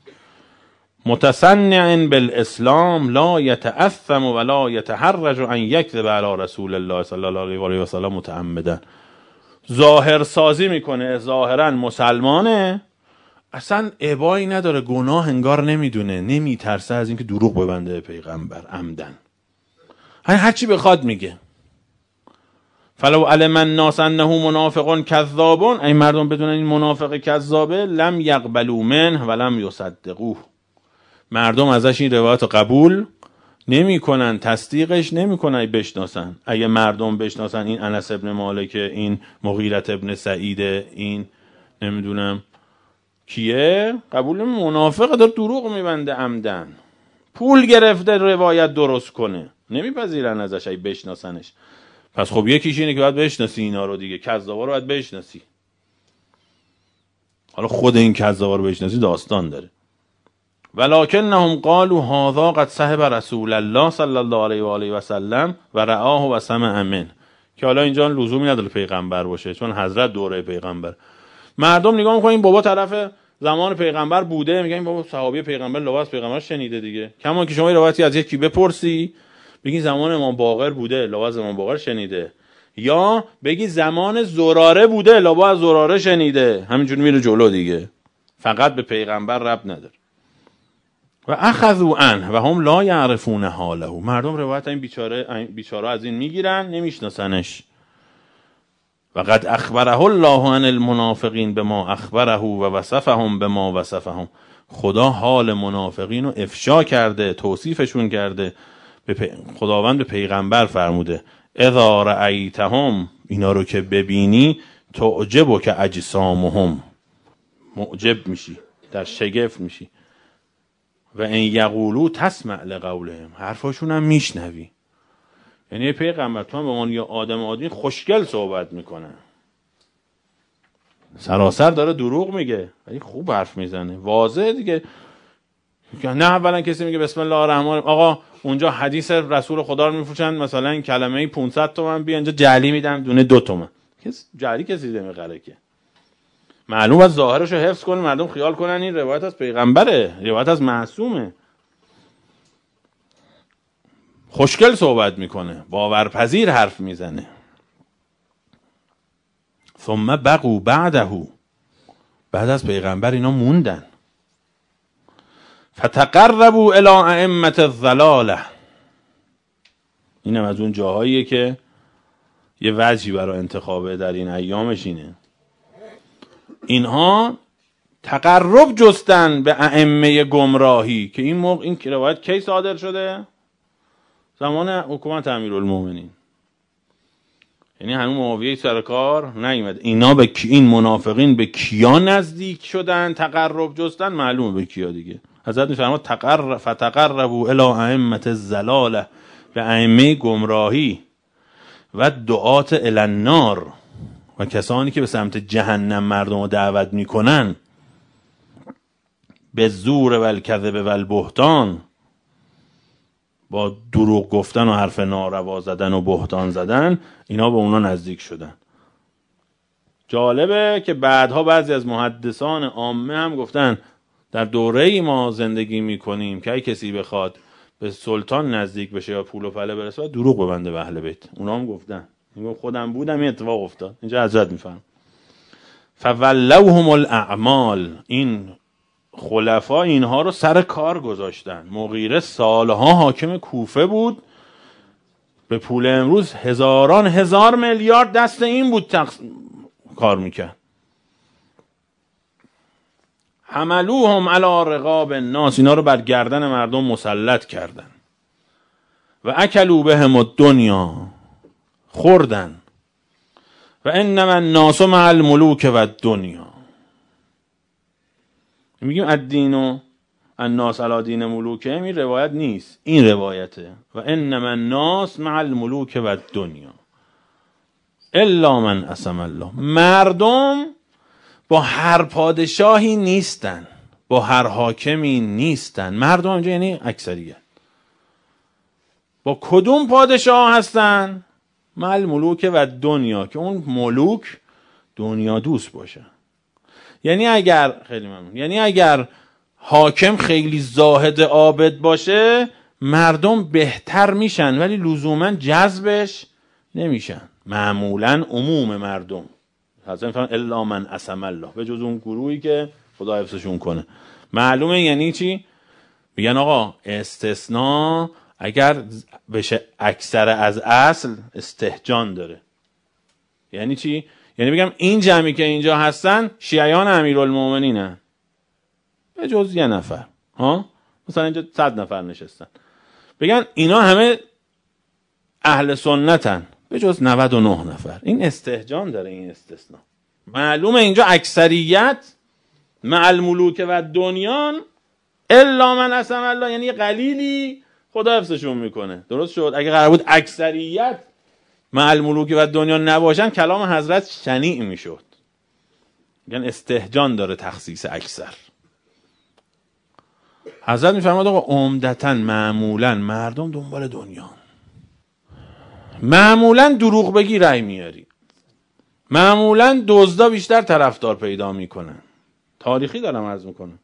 متصنع بالاسلام لا یتأثم ولا یتحرج ان یکذب علی رسول الله صلی الله علیه و سلم متعمدا. ظاهر سازی میکنه، ظاهرا مسلمانه، اصلا ابایی نداره، گناه انگار نمیدونه، نمیترسه از اینکه دروغ ببنده به پیغمبر عمدن، هر چی بخواد میگه. فلو علم الناس انه منافق کذاب، این مردم بدونن این منافق کذابه، لم یقبلوا منه ولم یصدقوه، مردم ازش این روایت رو قبول نمیکنن، تصدیقش نمیکنن، بشناسن. اگه مردم بشناسن این انس ابن مالک، این مغیرة ابن سعید، این نمیدونم کیه، قبول منافق داره دروغ میبنده عمدن، پول گرفته روایت درست کنه، نمیپذیرن ازش اگه بشناسنش. پس خب یکیش اینه که باید بشناسی اینا رو دیگه، کذابا رو باید بشناسی. حالا خود این کذابا رو بشناسی داستان داره. ولکنهم قالوا هذا قد صحب رسول الله صلی الله علیه و آله و سلم و رآه و سمع منه، که حالا اینجا لزومی نداره پیغمبر باشه، چون حضرت دوره پیغمبر. مردم نگاه میکنن این بابا طرف زمان پیغمبر بوده، میگن این بابا صحابی پیغمبر لباس پیغمبر شنیده دیگه. کما که شما روایتی از یکی بپرسی بگی زمان امام باقر بوده، لباس امام باقر شنیده، یا بگی زمان زراره بوده، لباس زراره شنیده، همینجوری میره جلو دیگه، فقط به پیغمبر ربط نداره. و اخذوا عنه و هم لا یعرفون حاله، مردم روایت این بیچاره از این میگیرن، نمیشناسنش. و قد اخبره الله عن المنافقین بما اخبره و وصفهم بما وصفهم، خدا حال منافقین رو افشا کرده، توصیفشون کرده، خداوند به پیغمبر فرموده اذا رأیتهم، اینا رو که ببینی، تعجبک که اجسامهم، معجب میشی، در شگفت میشی. و این یقولو تسمع لقولهم، حرفاشون هم میشنوی. یعنی پیغمبر تو هم به عنوان یه آدم عادی خوشگل صحبت میکنه، سراسر داره دروغ میگه ولی خوب حرف میزنه، واضحه دیگه. نه اولا کسی میگه بسم الله الرحمن الرحیم، آقا اونجا حدیث رسول خدا رو میفروشن، مثلا کلمه 500 تومن، بیا اینجا جعلی میدم دونه 2 تومن. جعلی کسی نمیخره که، معلوم از ظاهرش رو حفظ کنه، مردم خیال کنن این روایت از پیغمبره، روایت از معصومه. خوشگل صحبت میکنه، باورپذیر حرف میزنه. ثم بقوا بعده، بعد از پیغمبر اینا موندن. فتقربوا الى ائمه الضلاله، اینم از اون جاهاییه که یه وجهی برای انتخابه در این ایامش اینه، اینها تقرب جستن به ائمه گمراهی، که این موقع این روایت کی صادر شده؟ زمان حکومت امیرالمومنین، یعنی همون معاویه سرکار نیامد. اینا به این منافقین به کیا نزدیک شدن؟ تقرب جستن، معلومه به کیا دیگه. حضرت میفرماد فتقربوا الی ائمه الضلاله، به ائمه گمراهی و دعات الی النار، و کسانی که به سمت جهنم مردم رو دعوت میکنن، به زور و الکذب و البهتان، با دروغ گفتن و حرف ناروا زدن و بهتان زدن، اینا به اونا نزدیک شدن. جالبه که بعدها بعضی از محدثان عامه هم گفتن در دوره‌ای ما زندگی میکنیم که اگه کسی بخواد به سلطان نزدیک بشه یا پول و پله برسه باید دروغ ببنده به اهل بیت. اونا هم گفتن، خودم بودم این اتفاق افتاد. اینجا حضرت میفهم فولوهم الاعمال، این خلفا اینها رو سر کار گذاشتن. مغیره سالها حاکم کوفه بود، به پول امروز هزاران هزار میلیارد دست این بود کار میکرد. حملوهم علی رقاب الناس، اینا رو بر گردن مردم مسلط کردن. و اکلوا بهم الدنیا، خوردن. و انما الناس مع الملوک و الدنیا، میگیم الدین و الناس علی دین ملوکه، این روایت نیست، این روایته. و انما الناس مع الملوک و الدنیا، الا من عصم الله. مردم با هر پادشاهی نیستن، با هر حاکمی نیستن. مردم اینجا یعنی اکثریت. با کدوم پادشاه هستن؟ مل ملوک و دنیا، که اون ملوک دنیا دوست باشه. یعنی اگر حاکم خیلی زاهد عابد باشه، مردم بهتر میشن ولی لزوما جذبش نمیشن. معمولا عموم مردم حضرت میفرمان الا من عصم الله، به جز اون گروهی که خدا حفظشون کنه. معلومه یعنی چی؟ میگن آقا استثناء اگر بشه اکثر از اصل استهجان داره. یعنی چی؟ یعنی بگم این جمعی که اینجا هستن شیعیان امیرالمومنینن به جز یه نفر، مثلا اینجا 100 نفر نشستن، بگن اینا همه اهل سنتن به جز 99 نفر. این استهجان داره، این استثناء. معلومه اینجا اکثریت مع الملوک و دنیان الا من عصم الله، یعنی قلیلی خدا حفظشون میکنه. درست شد؟ اگه قرار بود اکثریت مع الملوک و دنیا نباشن کلام حضرت شنیع میشد. یعنی استهجان داره تخصیص اکثر. حضرت میفرماد آقا عمدتاً معمولاً مردم دنبال دنیا، معمولاً دروغ بگی رأی میاری، معمولاً دزدا بیشتر طرفدار پیدا میکنن. تاریخی دارم عرض میکنم،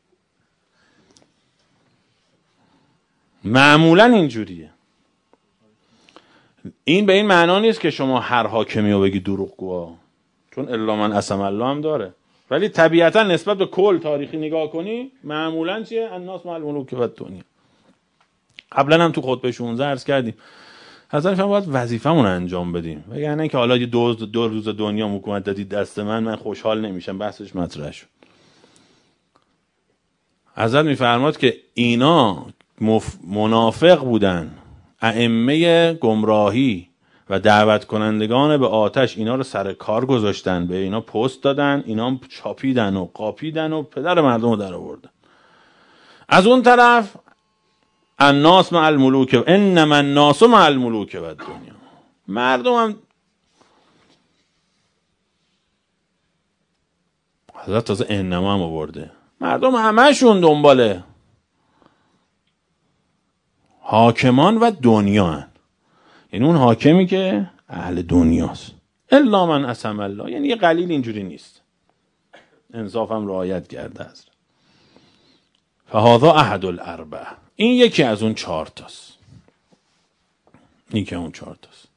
معمولاً اینجوریه. این به این معنا نیست که شما هر حاکمی رو بگی دروغگوها، چون الا من عصم الله هم داره، ولی طبیعتا نسبت به کل تاریخی نگاه کنی معمولا چیه؟ الناس مع الملوک و الدنیا. قبلا هم تو خطبه 16 عرض کردیم حضرت باید وظیفه‌مون انجام بدیم، وگرنه اینکه حالا یه دو روز دنیا حکومت دادید دست من خوشحال نمیشم، بحثش مطرح شد. حضرت میفرماد که اینا منافق بودن، ائمه گمراهی و دعوت کنندگان به آتش اینا رو سر کار گذاشتن، به اینا پست دادن، اینا چاپیدن و قاپیدن و پدر مردم رو در آوردن. از اون طرف الناس مع الملوک انما الناس مع الملوک و الدنیا، مردم هم حضرت تازه انما هم آورده، مردم همشون دنباله حاکمان و دنیا هن. یعنی اون حاکمی که اهل دنیاست. الا من عصم الله، یعنی یه قلیل اینجوری نیست. انصاف هم رعایت کرده است. فهذا احد الاربع، این یکی از اون 4 تاست. یکی اون 4 تاست.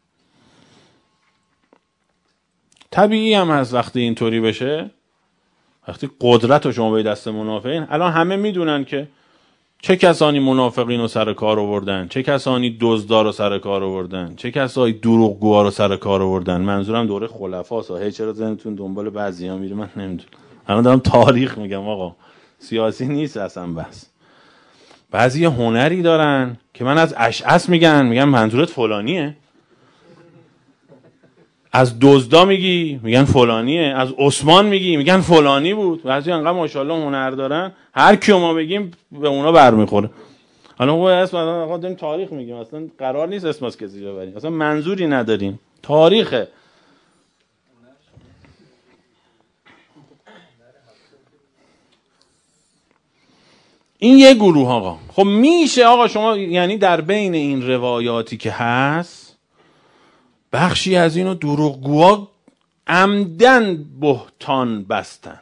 طبیعی هم هست وقتی اینطوری بشه، وقتی قدرت رو شما به دست منافقین، الان همه میدونن که چه کسانی منافقین رو سر کار آوردن، چه کسانی دزدا رو سر کار آوردن، چه کسانی دروغگوها رو سر کار آوردن. منظورم دوره خلفاست. هی چرا ذهنتون دنبال بعضیا میره من نمیدونم. الان دارم تاریخ میگم آقا، سیاسی نیست اصلا بحث. بعضی هنری دارن که من از اشعث میگن منظورت فلانیه، از دزدا میگن فلانیه، از عثمان میگن فلانی بود. بعضی انقدر ماشاءالله هنر دارن هر کیو ما بگیم به اونا برمیخوره. حالا ما اسم داریم تاریخ میگیم، اصلا قرار نیست اسم از کسی ببریم، اصلا منظوری نداریم، تاریخه. این یه گروه آقا. خب میشه آقا شما یعنی در بین این روایاتی که هست بخشی از اینو دروغگوها عمدن بهتان بستن،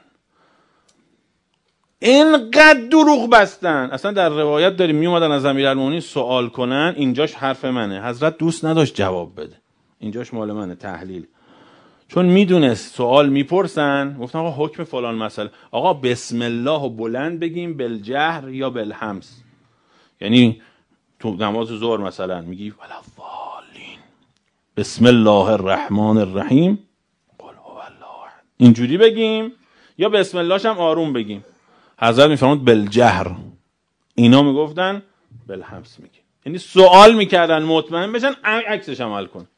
اینقدر دروغ بستن. اصلا در روایت داریم می اومدن از امیرالمومنین سوال کنن، اینجاش حرف منه، حضرت دوست نداشت جواب بده، اینجاش مال منه تحلیل، چون میدونست سوال میپرسن. گفتن آقا حکم فلان مسئله، آقا بسم الله و بلند بگیم بالجهر یا بالهمس. یعنی تو نماز ظهر مثلا میگی ولوالین بسم الله الرحمن الرحیم قل هو الله احد، اینجوری بگیم، یا بسم اللهش هم آروم بگیم. حضرت میفرمود بالجهر، اینا میگفتن بالهمس میگیم. یعنی سوال میکردن مطمئن بشن، عکسش عمل کن.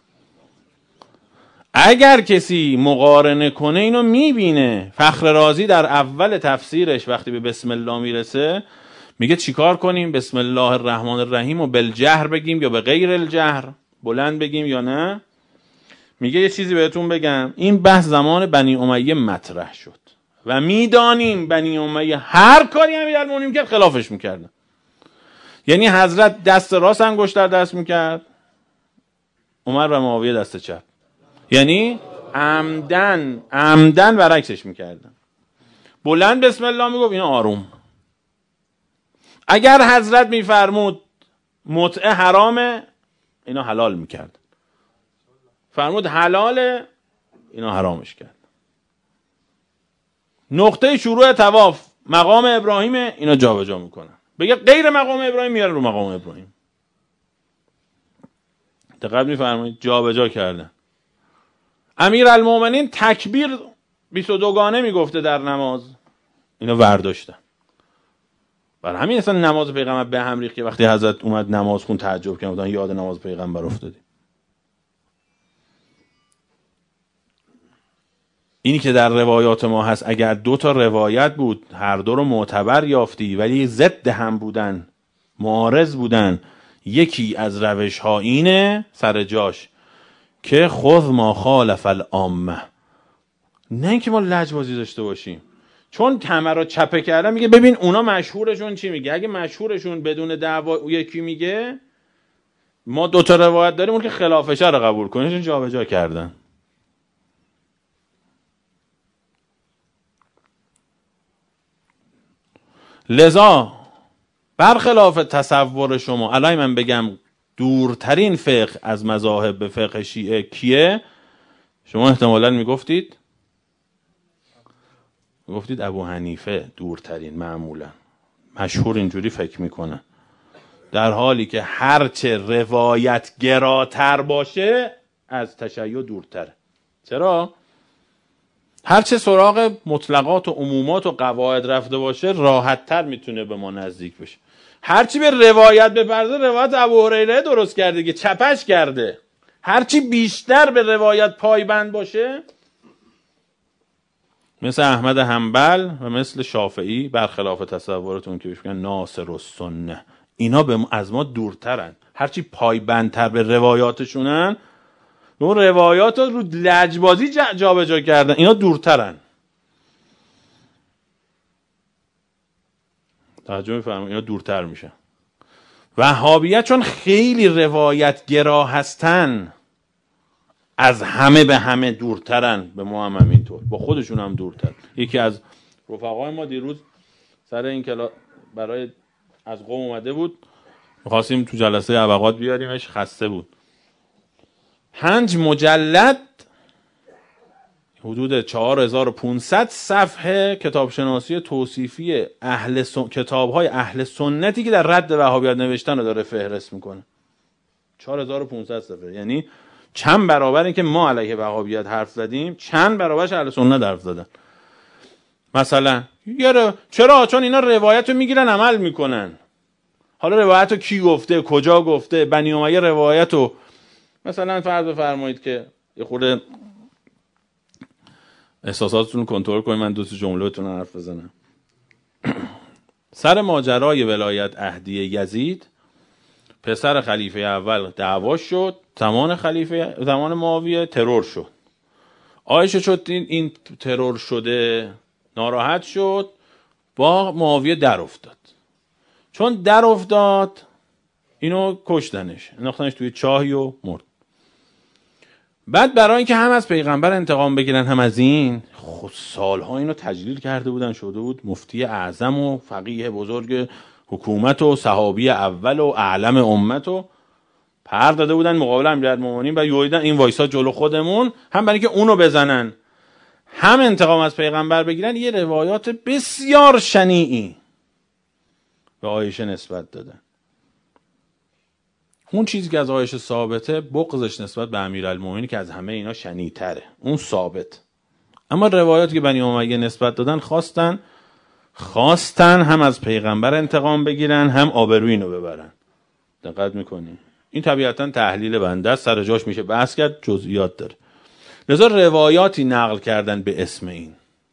اگر کسی مقارنه کنه اینو میبینه. فخر رازی در اول تفسیرش وقتی به بسم الله میرسه میگه چیکار کنیم؟ بسم الله الرحمن الرحیم و بالجهر بگیم یا به غیر الجهر، بلند بگیم یا نه؟ میگه یه چیزی بهتون بگم، این بحث زمان بنی امیه مطرح شد و میدانیم بنی امیه هر کاری امیرالمومنین کرد خلافش میکردن. یعنی حضرت دست راست انگشتر دست میکرد، عمر و معاویه دست چپ، یعنی عمدن برعکسش میکردن. بلند بسم الله میگفت، اینا آروم. اگر حضرت میفرمود متعه حرامه، اینا حلال میکرد. فرمود حلاله، اینا حرامش کرد. نقطه شروع طواف مقام ابراهیم، اینا جابجا میکنن. بگه غیر مقام ابراهیم، میارن رو مقام ابراهیم. دقت میفرمایید، جابجا کردن. امیرالمومنین تکبیر 22 گانه میگفته در نماز، اینا ورداشتن. برای همین اصلا نماز پیغمبر به هم ریخت که وقتی حضرت اومد نماز خون تعجب کردن، یاد نماز پیغمبر افتادیم. اینی که در روایات ما هست، اگر 2 تا روایت بود هر دو رو معتبر یافتی ولی ضد هم بودن، معارض بودن، یکی از روش ها اینه سر جاش که خذ ما خالف العامه، نه اینکه ما لجبازی داشته باشیم. چون تمه رو چپه کردن، میگه ببین اونا مشهورشون چی میگه، اگه مشهورشون بدون دعوا یکی میگه ما 2 تا روایت داریم اون که خلافشه رو قبول کنیشون جابجا کردن. لذا برخلاف تصور شما، الان من بگم دورترین فقه از مذاهب به فقه شیعه کیه، شما احتمالاً میگفتید ابو حنیفه دورترین، معمولا مشهور اینجوری فکر میکنن، در حالی که هرچه روایت گراتر باشه از تشیع دورتره. چرا؟ هرچه سراغ مطلقات و عمومات و قواعد رفته باشه راحت‌تر میتونه به ما نزدیک بشه. هرچی به روایت بپرده، روایت ابو هریره درست کرده که چپش کرده، هرچی بیشتر به روایت پایبند باشه، مثل احمد حنبل و مثل شافعی، برخلاف تصورتون که میگن ناصر السنه، اینا از ما دورترن. هرچی پایبندتر به روایاتشونن، اون روایات رو لجبازی جابجا کردن، اینا دورترن. توجه می‌فرمایید، اینا دورتر میشن. وهابیت چون خیلی روایت گرا هستن، از همه به همه دورترن. به ما هم همینطور، با خودشون هم دورتر. یکی از رفقای ما دیروز سر این کلا برای از قم اومده بود، می‌خواستیم تو جلسه ابقات بیاریمش، خسته بود. 5 مجلد حدود 4500 صفحه کتابشناسی توصیفی کتاب‌های اهل سنتی که در رد وهابیت نوشتن رو داره فهرست میکنه. 4500 صفحه، یعنی چند برابر این که ما علیه وهابیت حرف زدیم، چند برابرش اهل سنت حرف زدن. مثلا چرا؟ چون اینا روایت رو میگیرن عمل میکنن. حالا روایت رو کی گفته، کجا گفته؟ بنی امیه روایت رو مثلا فرض بفرمایید که یه خورده احساساتتون کنترل کنید، من 2 جمله بهتون حرف بزنم. سر ماجرای ولایت عهدی یزید، پسر خلیفه اول دعوا شد، زمان معاویه ترور شد. عایشه شد این ترور شده ناراحت شد، با معاویه در افتاد. چون در افتاد اینو کشتنش، انداختنش توی چاهی و مرد. بعد برای اینکه هم از پیغمبر انتقام بگیرن هم از این، خود سالها اینو تجلیل کرده بودن، شده بود مفتی اعظم و فقیه بزرگ حکومت و صحابی اول و اعلم امت و پر داده بودن مقابل امیرالمومنین، و یویدن این وایسا جلو خودمون، هم برای اینکه اونو بزنن هم انتقام از پیغمبر بگیرن. یه روایات بسیار شنیعی به عایشه نسبت دادن. اون چیزی که از عایشه ثابته، بغضش نسبت به امیرالمومنین که از همه اینا شنیع‌تره، اون ثابت. اما روایاتی که بنی امیه نسبت دادن، خواستن هم از پیغمبر انتقام بگیرن، هم آبروی اینو ببرن. دقت میکنی؟ این طبیعتا تحلیل بنده است، سر جاش میشه بحث کرد، جزئیات داره. لذا روایاتی نقل کردن به اسم این.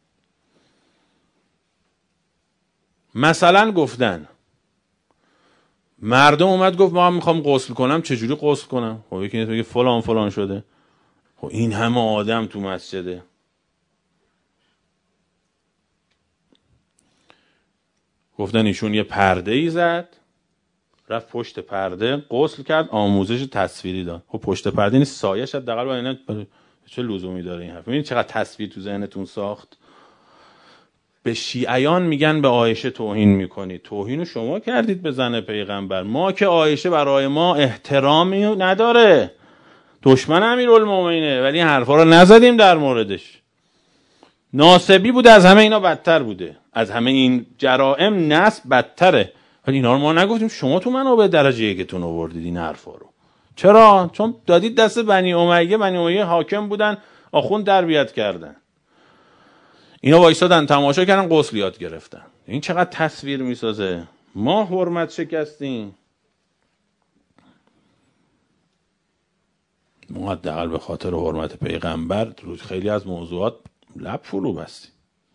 مثلا گفتن مردم اومد گفت ما هم میخوام غسل کنم، چجوری غسل کنم؟ خب یکی میگه فلان فلان شده. خب این همه آدم تو مسجده. گفتن ایشون یه پرده ای زد، رفت پشت پرده غسل کرد، آموزش تصویری داد. خب پشت پرده نیست، سایه‌ش حداقل با اینا چه لزومی داره این حرف؟ ببینید چقدر تصویر تو ذهنتون ساخت. به شیعیان میگن به عایشه توهین میکنید. توهینو شما کردید به زن پیغمبر. ما که عایشه برای ما احترامی نداره، دشمن امیرالمومنینه، ولی این حرفا رو نزدیم در موردش. ناسبی بوده، از همه اینا بدتر بوده، از همه این جرائم نسب بدتره، ولی اینا رو ما نگفتیم. شما تو منابع درجه یکتون آوردید این حرفا رو. چرا؟ چون دادید دست بنی امیه. بنی امیه حاکم بودن، آخوند تربیت کردن، اینا وایسادن تماشا کردن، غسل یاد گرفتن. این چقدر تصویر میسازه. ما حرمت شکستیم، ما حداقل به خاطر حرمت پیغمبر رو خیلی از موضوعات لب فرو بستیم.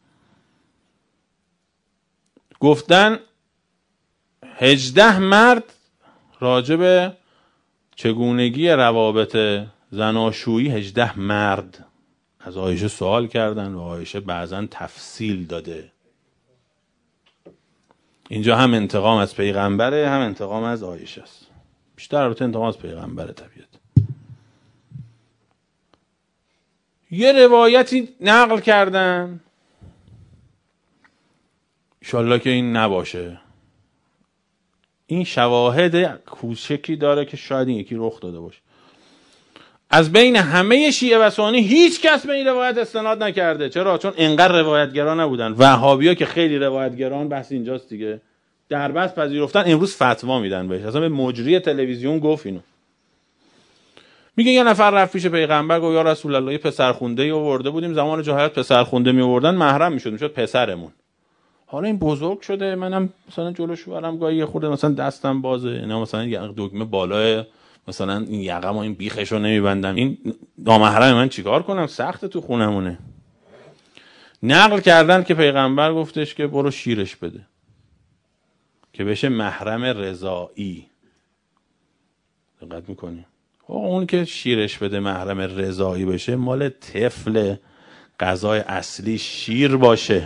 گفتن 18 مرد راجع به چگونگی روابط زناشویی 18 مرد از عایشه سوال کردن و عایشه بعضن تفصیل داده. اینجا هم انتقام از پیغمبره، هم انتقام از عایشه است. بیشتر البته انتقام از پیغمبره طبیعت. یه روایتی نقل کردن، انشالله که این نباشه. این شواهد کوچکی داره که شاید این یکی رخ داده باشه. از بین همه شیعه و سنی هیچ کس به این روایت استناد نکرده. چرا؟ چون انقدر روایتگران نبودن. وهابیا که خیلی روایتگران، بحث اینجاست دیگه، در بس پذیرفتن، امروز فتوا میدن بهش. اصلا به مجری تلویزیون گفت اینو. میگه یه نفر رفت پیش پیغمبر گفت یا رسول الله، یه پسرخونده آورده بودیم، زمان جاهلیت پسرخونده می آوردن، محرم میشد پسرمون. حالا این بزرگ شده، منم مثلا جلوش برم گاهی یه خورده مثلا دستم بازه، اینا مثلا دگمه بالای مثلا این یقم و این بیخشو نمیبندم، این نامحرم من چیکار کنم؟ سخت تو خونمونه. نقل کردن که پیغمبر گفتش که برو شیرش بده که بشه محرم رضایی. دقت میکنی؟ اون که شیرش بده محرم رضایی بشه، مال طفل، غذای اصلی شیر باشه.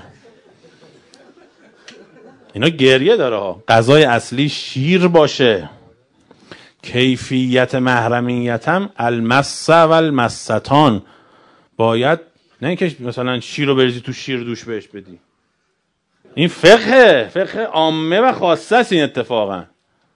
اینا گریه داره ها. غذای اصلی شیر باشه. کیفیت محرمیتم المسه و المستان. باید نه اینکه مثلا شیر رو بریزی تو شیر دوش بهش بدی. این فقه عامه و خاصه است. این اتفاقا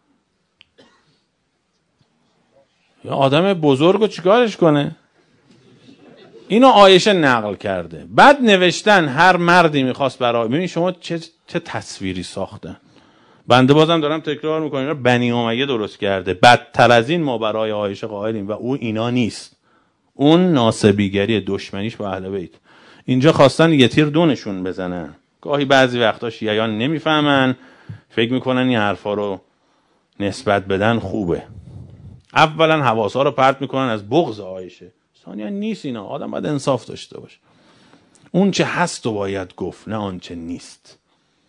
یا آدم بزرگ رو چیکارش کنه؟ اینو عایشه نقل کرده. بعد نوشتن هر مردی میخواست برای، ببین شما چه تصویری ساختن. بنده بازم دارم تکرار میکنم، بنی امیه درست کرده. بدتر از این ما برای عایشه قائلیم و او اینا نیست. اون ناسبیگری، دشمنیش با اهل بیت. اینجا خواستن یه تیر دونشون بزنن. گاهی بعضی وقتا شیعیان نمیفهمن، فکر میکنن این حرفا رو نسبت بدن خوبه. اولا حواسا رو پرت میکنن از بغض عایشه. ثانیا نیست اینا. آدم باید انصاف داشته باشه. اون چه هست و باید گفت، نه آن چه نیست.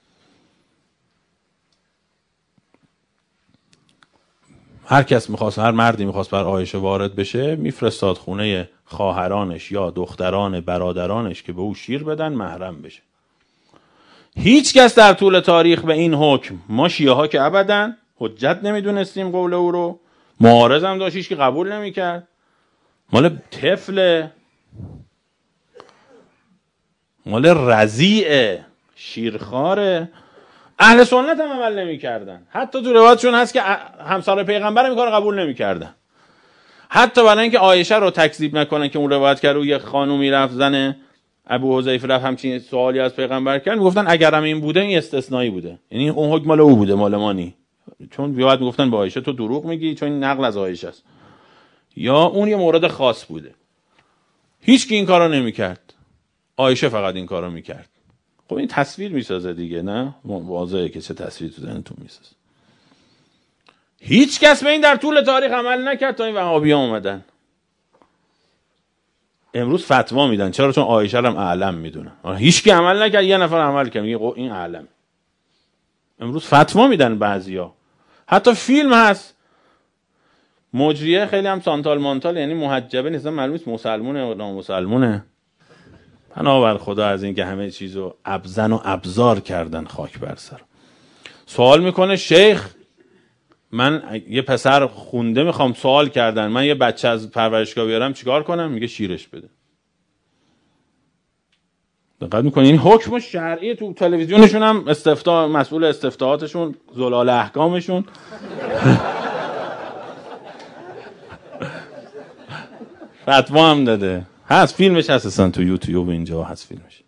هر مردی میخواست بر عایشه وارد بشه، میفرستاد خونه خواهرانش یا دختران برادرانش که به او شیر بدن، محرم بشه. هیچ کس در طول تاریخ به این حکم، ما شیعه ها که ابداً حجت نمیدونستیم قول او رو، معارض هم داشتیش که قبول نمیکرد، مال طفل، مال رضیع، شیرخواره. اهل سنت هم عمل نمیکردن. حتی تو روایتشون هست که همسر پیغمبر این کارو قبول نمیکردن. حتی برای اینکه عایشه رو تکذیب نکنن که اون روایت کرد یه خانومی رفت، زن ابو حذیفه رفت همچین سوالی از پیغمبر کرد، میگفتن اگرم این بوده این استثنایی بوده، یعنی اون حکم مال او بوده، مال ما نی. چون روایت میگفتن به عایشه تو دروغ میگی چون این نقل از عایشه است، یا اون یه مورد خاص بوده. هیچ کی این کارو نمیکرد، عایشه فقط این کارو میکرد. خب این تصویر میسازه دیگه، نه؟ واضحه که چه تصویر تو ذهنتون میسازه. هیچ کس به این در طول تاریخ عمل نکرد تا این وهابی‌ها اومدن. امروز فتوا میدن. چرا؟ چون عایشه رو هم اعلم میدونن. هیچ کی عمل نکرد، یه نفر عمل کرد، میگه این اعلم. امروز فتوا میدن بعضیا. حتی فیلم هست مجریه خیلی هم سانتال مانتال، یعنی محجبه نیستن، معلوم نیست مسلمونه یا نامسلمونه. بنابر خدا از این که همه چیزو ابزن و ابزار کردن خاک بر سر. سوال میکنه شیخ من یه پسر خونده میخوام، سوال کردن من یه بچه از پرورشگاه بیارم چیکار کنم؟ میگه شیرش بده. دقت میکنی این حکم شرعی تو تلویزیونشون هم استفتاء، مسئول استفتاءاتشون زلال احکامشون فتوا هم داده، هست فیلمش هست اصلا تو یوتیوب، اینجا هست فیلمش.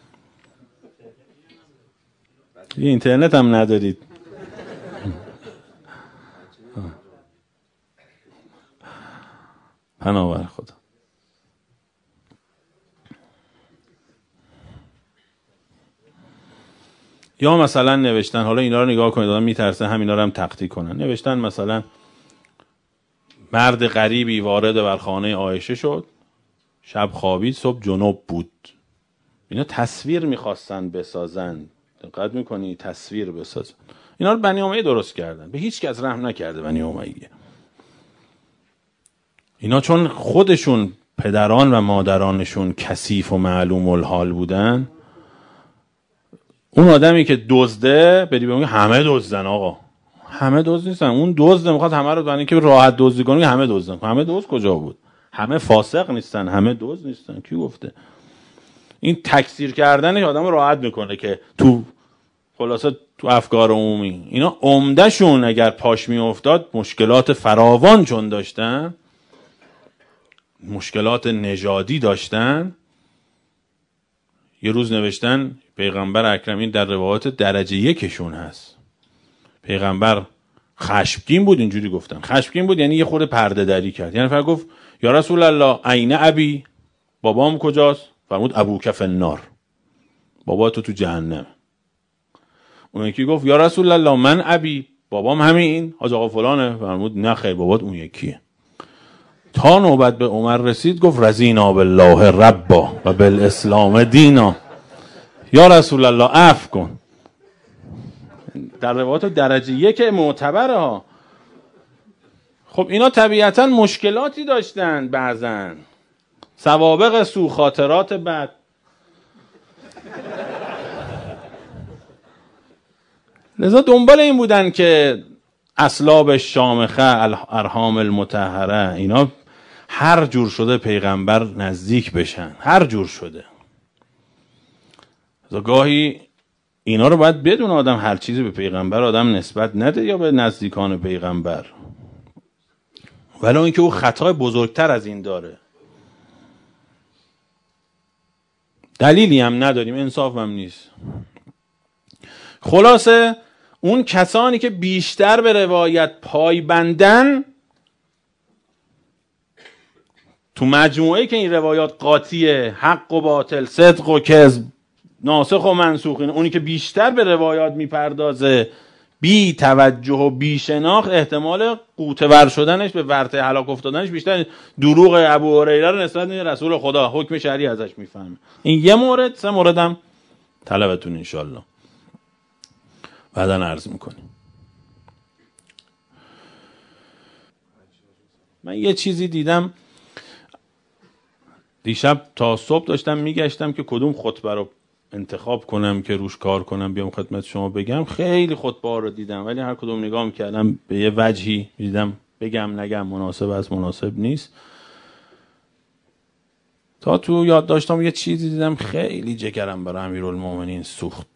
یه اینترنت هم ندارید. پناه بر خدا. یا مثلا نوشتن، حالا اینا رو نگاه کنید آدم میترسه همینا رو هم تقطیع کنن، نوشتن مثلا مرد غریبی وارد بر خانه عایشه شد، شب خوابید، صبح جنوب بود. اینا تصویر میخواستن بسازن، دقت میکنی؟ تصویر بسازن. اینا رو بنی امیه درست کردن، به هیچ کس رحم نکرده بنی امیه. اینا چون خودشون پدران و مادرانشون کثیف و معلوم الحال بودن، اون آدمی که دزده بری بگه همه دزدن، آقا همه دزد نیستن، اون دزد میخواد همه رو برای اینکه راحت دزدی کنه همه دزدن. همه دزد کجا بود؟ همه فاسق نیستن، همه دزد نیستن، کی گفته؟ این تکثیر کردنش آدمو راحت میکنه که تو خلاصه تو افکار عمومی اینا عمدهشون اگر پاش میافتاد مشکلات فراوان چون داشتن، مشکلات نژادی داشتن. یه روز نوشتن پیغمبر اکرم، این در روایات درجه یکشون هست، پیغمبر خشمگین بود، اینجوری گفتن خشمگین بود یعنی یه خورده پرده دری کرد، یعنی فرق گفت یا رسول الله عین ابی، بابام کجاست؟ فرمود ابوک فی النار، بابا تو جهنم. اون یکی گفت یا رسول الله من ابی، بابام همین حاج آقا فلانه. فرمود نه خیر، بابات اون یکیه. تا نوبت به عمر رسید گفت رضینا بالله ربا و بالاسلام دینا، یا رسول الله عفو کن. در روایات درجه یک معتبره ها. خب اینا طبیعتا مشکلاتی داشتن، بعضن سوابق سو، خاطرات بد. لذا دنبال این بودن که اصلاب شامخه، الارحام المطهره، اینا هر جور شده پیغمبر نزدیک بشن، هر جور شده. لذا گاهی اینا رو باید بدون آدم هر چیزی به پیغمبر آدم نسبت نده یا به نزدیکان پیغمبر، ولی اینکه او خطای بزرگتر از این داره. دلیلی هم نداریم، انصاف هم نیست. خلاصه اون کسانی که بیشتر به روایت پایبندن، تو مجموعه که این روایات قاطیه، حق و باطل، صدق و کذب، ناسخ و منسوخ، اونی که بیشتر به روایات میپردازه بی توجه و بی شناخت، احتمال قوطه‌ور شدنش، به ورطه هلاک افتادنش بیشتر. دروغ ابو هریره رو نسبت به رسول خدا حکم شرعی ازش میفهمه. این یه مورد. سه موردم طلبتون انشالله بعدن عرض میکنیم. من یه چیزی دیدم دیشب، تا صبح داشتم میگشتم که کدوم خطبه رو انتخاب کنم که روش کار کنم بیام خدمت شما بگم. خیلی خطبه ها رو دیدم، ولی هر کدوم نگاه میکردم به یه وجهی دیدم بگم نگم مناسب است مناسب نیست. تا تو یاد داشتم یه چیزی دیدم خیلی جگرم برای امیرالمومنین سوخت.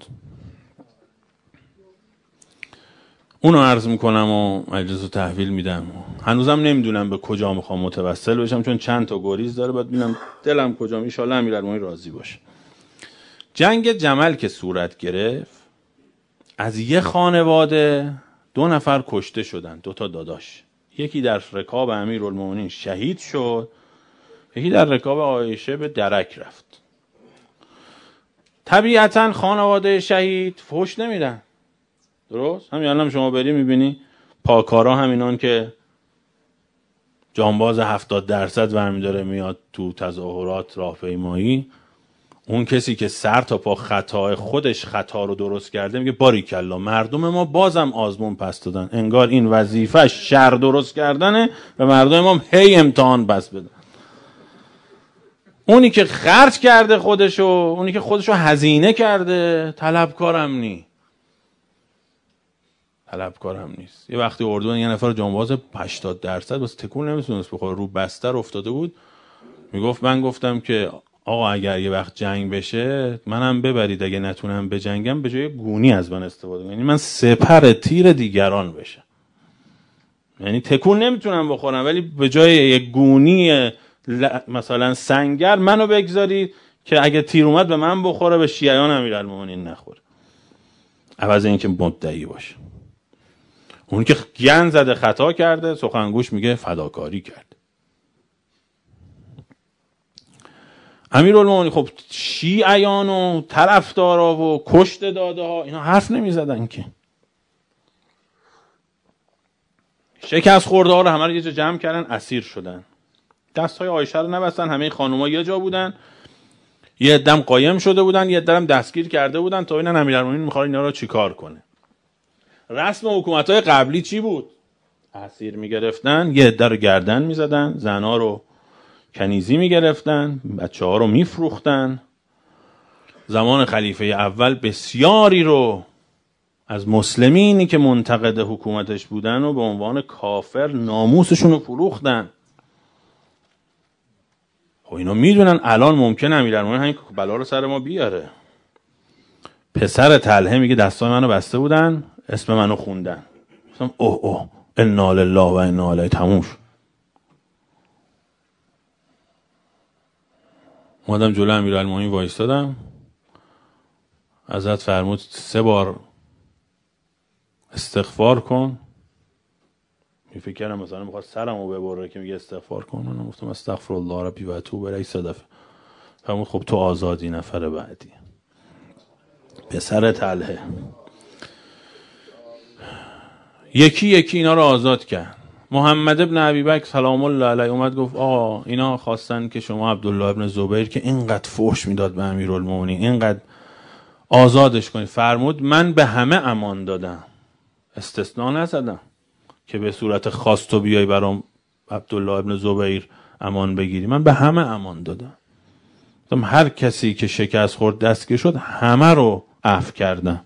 اونو عرض میکنم و مجلس رو تحویل میدم. هنوزم نمیدونم به کجا میخوام متوسل بشم، چون چند تا گریز داره، باید ببینم دلم کجا. ان شاءالله امیرالمومنین راضی باشه. جنگ جمل که صورت گرفت، از یه خانواده 2 نفر کشته شدن، 2 تا داداش. یکی در رکاب امیرالمومنین شهید شد، یکی در رکاب عایشه به درک رفت. طبیعتا خانواده شهید فحش نمیدن، درست؟ همین الان شما بری میبینی پاکارا همینان که جانباز 70% برمی داره میاد تو تظاهرات راهپیمایی، اون کسی که سر تا پا خطا خودش خطا رو درست کرده میگه باریکلا، مردم ما بازم آزمون پس دادن، انگار این وظیفه شر درست کردنه و مردم ما هی امتحان پس بدن. اونی که خرج کرده خودشو، اونی که خودشو هزینه کرده، طلبکارم نیست. یه وقتی اردوان یه نفر جانباز 80% بس تکون نمیتونست بخوره، رو بستر افتاده بود، میگفت من گفتم که آقا اگر یه وقت جنگ بشه منم ببرید، اگه نتونم بجنگم به جای گونی از من استفاده کنید، یعنی من سپر تیر دیگران بشه، یعنی تکون نمیتونم بخورم ولی به جای یک گونی مثلا سنگر منو بگذارید که اگه تیر اومد به من بخوره، به شیعیان امیرالمومنین نخوره، عوض اینکه مدعی باشه. اون که گن زده خطا کرده، سخنگوش میگه فداکاری کرد. امیرالمومنین خب شیعیان و طرفدارا و کشت داده ها اینا حرف نمیزدن که. شکست خورده ها رو همه رو یه جا جمع کردن، اسیر شدن. دستای عایشه رو نبستن، همه خانوما یه جا بودن، یه عده‌ام قایم شده بودن، یه عده‌ام دستگیر کرده بودن تا ببینن امیرالمومنین میخواد اینا رو چیکار کنه. رسم حکومت‌های قبلی چی بود؟ اسیر میگرفتن، یه عده رو گردن میزدن، زنا رو کنیزی میگرفتن، بچه‌ها رو میفروختن. زمان خلیفه اول بسیاری رو از مسلمینی که منتقد حکومتش بودن و به عنوان کافر ناموسشون رو فروختن. خب اینا میدونن الان ممکنه امیرالمومنین همین بلا رو سر ما بیاره. پسر طلحه میگه دستای منو بسته بودن، اسم منو خوندن، گفتم اوه انا لله و انا الیه، تموم شد. اومدم جلو امیرالمومنین وایستادم، حضرت فرمود 3 بار استغفار کن. فکر کردم مثلا میخواد سرمو ببره که میگه استغفار کن، من گفتم استغفر الله ربی و اتوب الیه 3 دفعه. فرمود خب تو آزادی، نفر بعدی. پسر طلحه یکی اینا رو آزاد کرد. محمد ابن ابی بکر سلام الله علیه اومد گفت آقا اینا خواستن که شما عبدالله ابن زبیر که اینقدر فحش میداد به امیرالمومنین اینقدر آزادش کنید. فرمود من به همه امان دادم، استثناء نزدم که به صورت خاص تو بیای برام عبدالله ابن زبیر امان بگیری، من به همه امان دادم. هر کسی که شکست خورد دستگیر شد همه رو عفو کردم،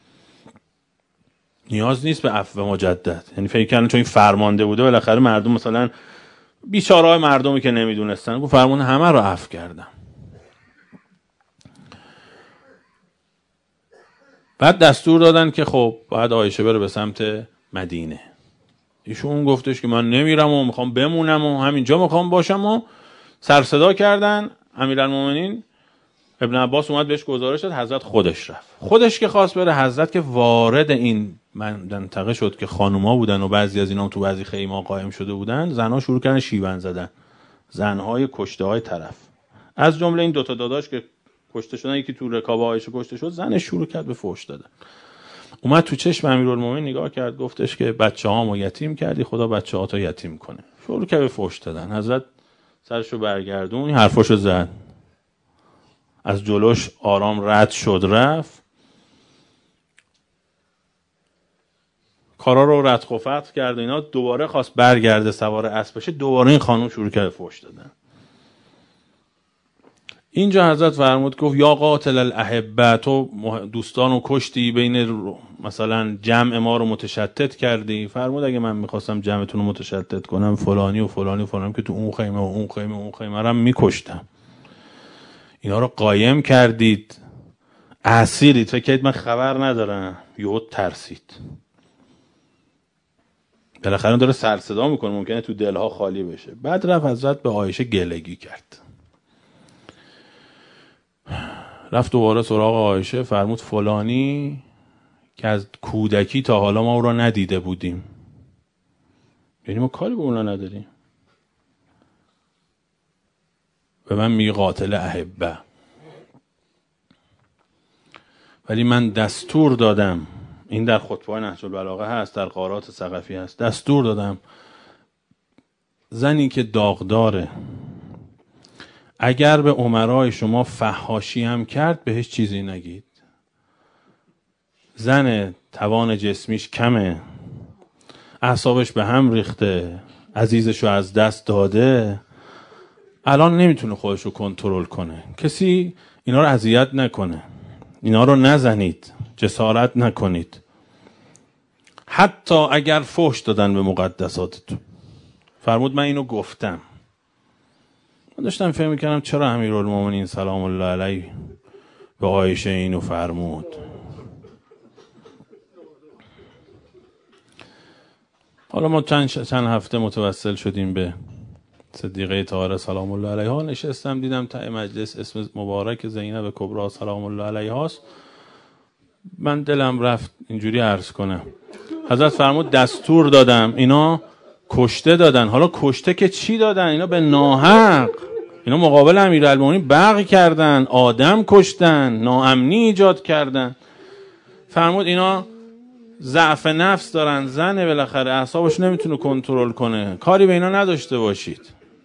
نیاز نیست به عفو مجدد. یعنی فکر کردن چون این فرمانده بوده بالاخره مردم مثلا بیچاره‌های مردمی که نمیدونستن، گفت فرمان همه رو عفو کردم. بعد دستور دادن که خب باید عایشه بره به سمت مدینه. ایشون گفتش که من نمیرم و میخوام بمونم و همینجا میخوام باشم و سر صدا کردن. امیرالمومنین ابن عباس اومد بهش گزارش داد، حضرت خودش رفت. خودش که خواست بره، حضرت که وارد این منطقه شد که خانوما بودن و بعضی از اینا تو بعضی خیمه‌ها قائم شده بودن، زنها شروع کردن شیون زدن، زنهای کشته های طرف، از جمله این 2 تا داداش که کشته شدن، یکی تو رکاب عایشه کشته شد، زنش شروع کرد به فحش دادن. اومد تو چشم امیرالمومنین نگاه کرد، گفتش که بچه‌هامو یتیم کردی، خدا بچه‌هاتو یتیم کنه. شروع کرد به فحش دادن. حضرت سرشو برگردون، این حرفاشو زد، از جلوش آرام رد شد رفت، کارا رو ردخ و فتح کرد. اینا دوباره خواست برگرده سوار اسب بشه، دوباره این خانم شروع کرد فحش دادن. اینجا حضرت فرمود گفت یا قاتل الاحبه، تو دوستانو کشتی، بین مثلا جمع ما رو متشتت کردی. فرمود اگه من میخواستم جمعتون رو متشتت کنم فلانی و فلانی و فلانی که تو اون خیمه و اون خیمه و اون خیمه رو میکشتم. اینا رو قایم کردید، اسیرید، فکر کنید من خبر ندارم، یهو ترسید. بالاخره داره سر صدا میکنه، ممکنه تو دلها خالی بشه. بعد رفت حضرت به عایشه گلگی کرد، رفت دوباره سراغ عایشه، فرمود فلانی که از کودکی تا حالا ما او را ندیده بودیم، یعنی ما کاری به اونا نداریم، به من میگه قاتل احبه، ولی من دستور دادم، این در خطبه نهج البلاغه هست، در قارات ثقفی هست، دستور دادم زنی که داغداره اگر به امرای شما فحاشی هم کرد بهش چیزی نگید. زن توان جسمیش کمه، اعصابش به هم ریخته، عزیزشو از دست داده، الان نمیتونه خودشو کنترل کنه. کسی اینا رو اذیت نکنه، اینا رو نزنید، جسارت نکنید. حتی اگر فحش دادن به مقدساتتون. فرمود من اینو گفتم. من داشتم فکر می‌کردم چرا امیرالمومنین سلام الله علیه به عایشه اینو فرمود. حالا ما چند هفته متوسل شدیم به صدیقه طاهره سلام الله علیها. نشستم دیدم ته مجلس اسم مبارک زینب کبری سلام الله علیها است. من دلم رفت اینجوری عرض کنم. حضرت فرمود دستور دادم، اینا کشته دادن. حالا کشته که چی دادن؟ اینا به ناحق، اینا مقابل امیرالمومنین بغی کردن، آدم کشتن، ناامنی ایجاد کردن. فرمود اینا ضعف نفس دارن، زنه بالاخره اعصابش نمیتونه کنترل کنه، کاری به اینا نداشته باشید.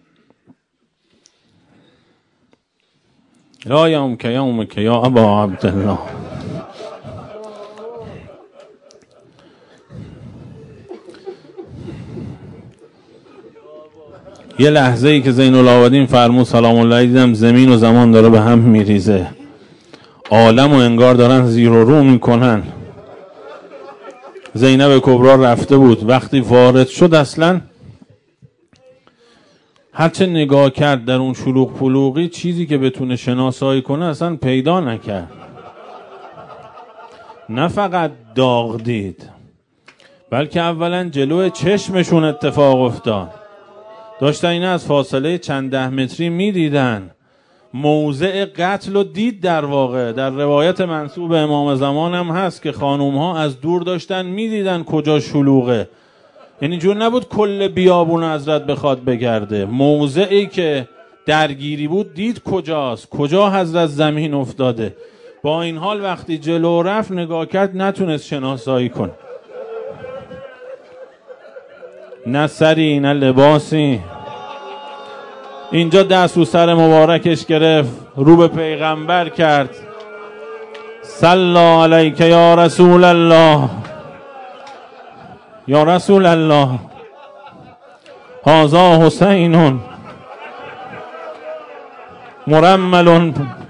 لا یومک یومک یا ابا عبدالله. یه لحظه ای که زین العابدین فرمود سلام الله علیه، دیدم زمین و زمان داره به هم میریزه، عالم و انگار دارن زیر و رو میکنن. زینب کبری رفته بود، وقتی وارد شد اصلا هرچه نگاه کرد در اون شلوغ پلوغی چیزی که بتونه شناسایی کنه اصلا پیدا نکرد. نه فقط داغ دید، بلکه اولا جلو چشمشون اتفاق افتاد. داشتن این از فاصله چند ده متری میدیدن. موضع قتل رو دید. در واقع در روایت منسوب به امام زمان هم هست که خانوم ها از دور داشتن میدیدن کجا شلوغه. یعنی جور نبود کل بیابون حضرت بخواد بگرده، موضعی که درگیری بود دید کجاست، کجا حضرت زمین افتاده. با این حال وقتی جلو رفت نگاه کرد نتونست شناسایی کنه، نه سری نه لباسی. اینجا دست رو سر مبارکش گرفت، رو به پیغمبر کرد، صلی علیک یا رسول الله، یا رسول الله، هذا حسین مرمل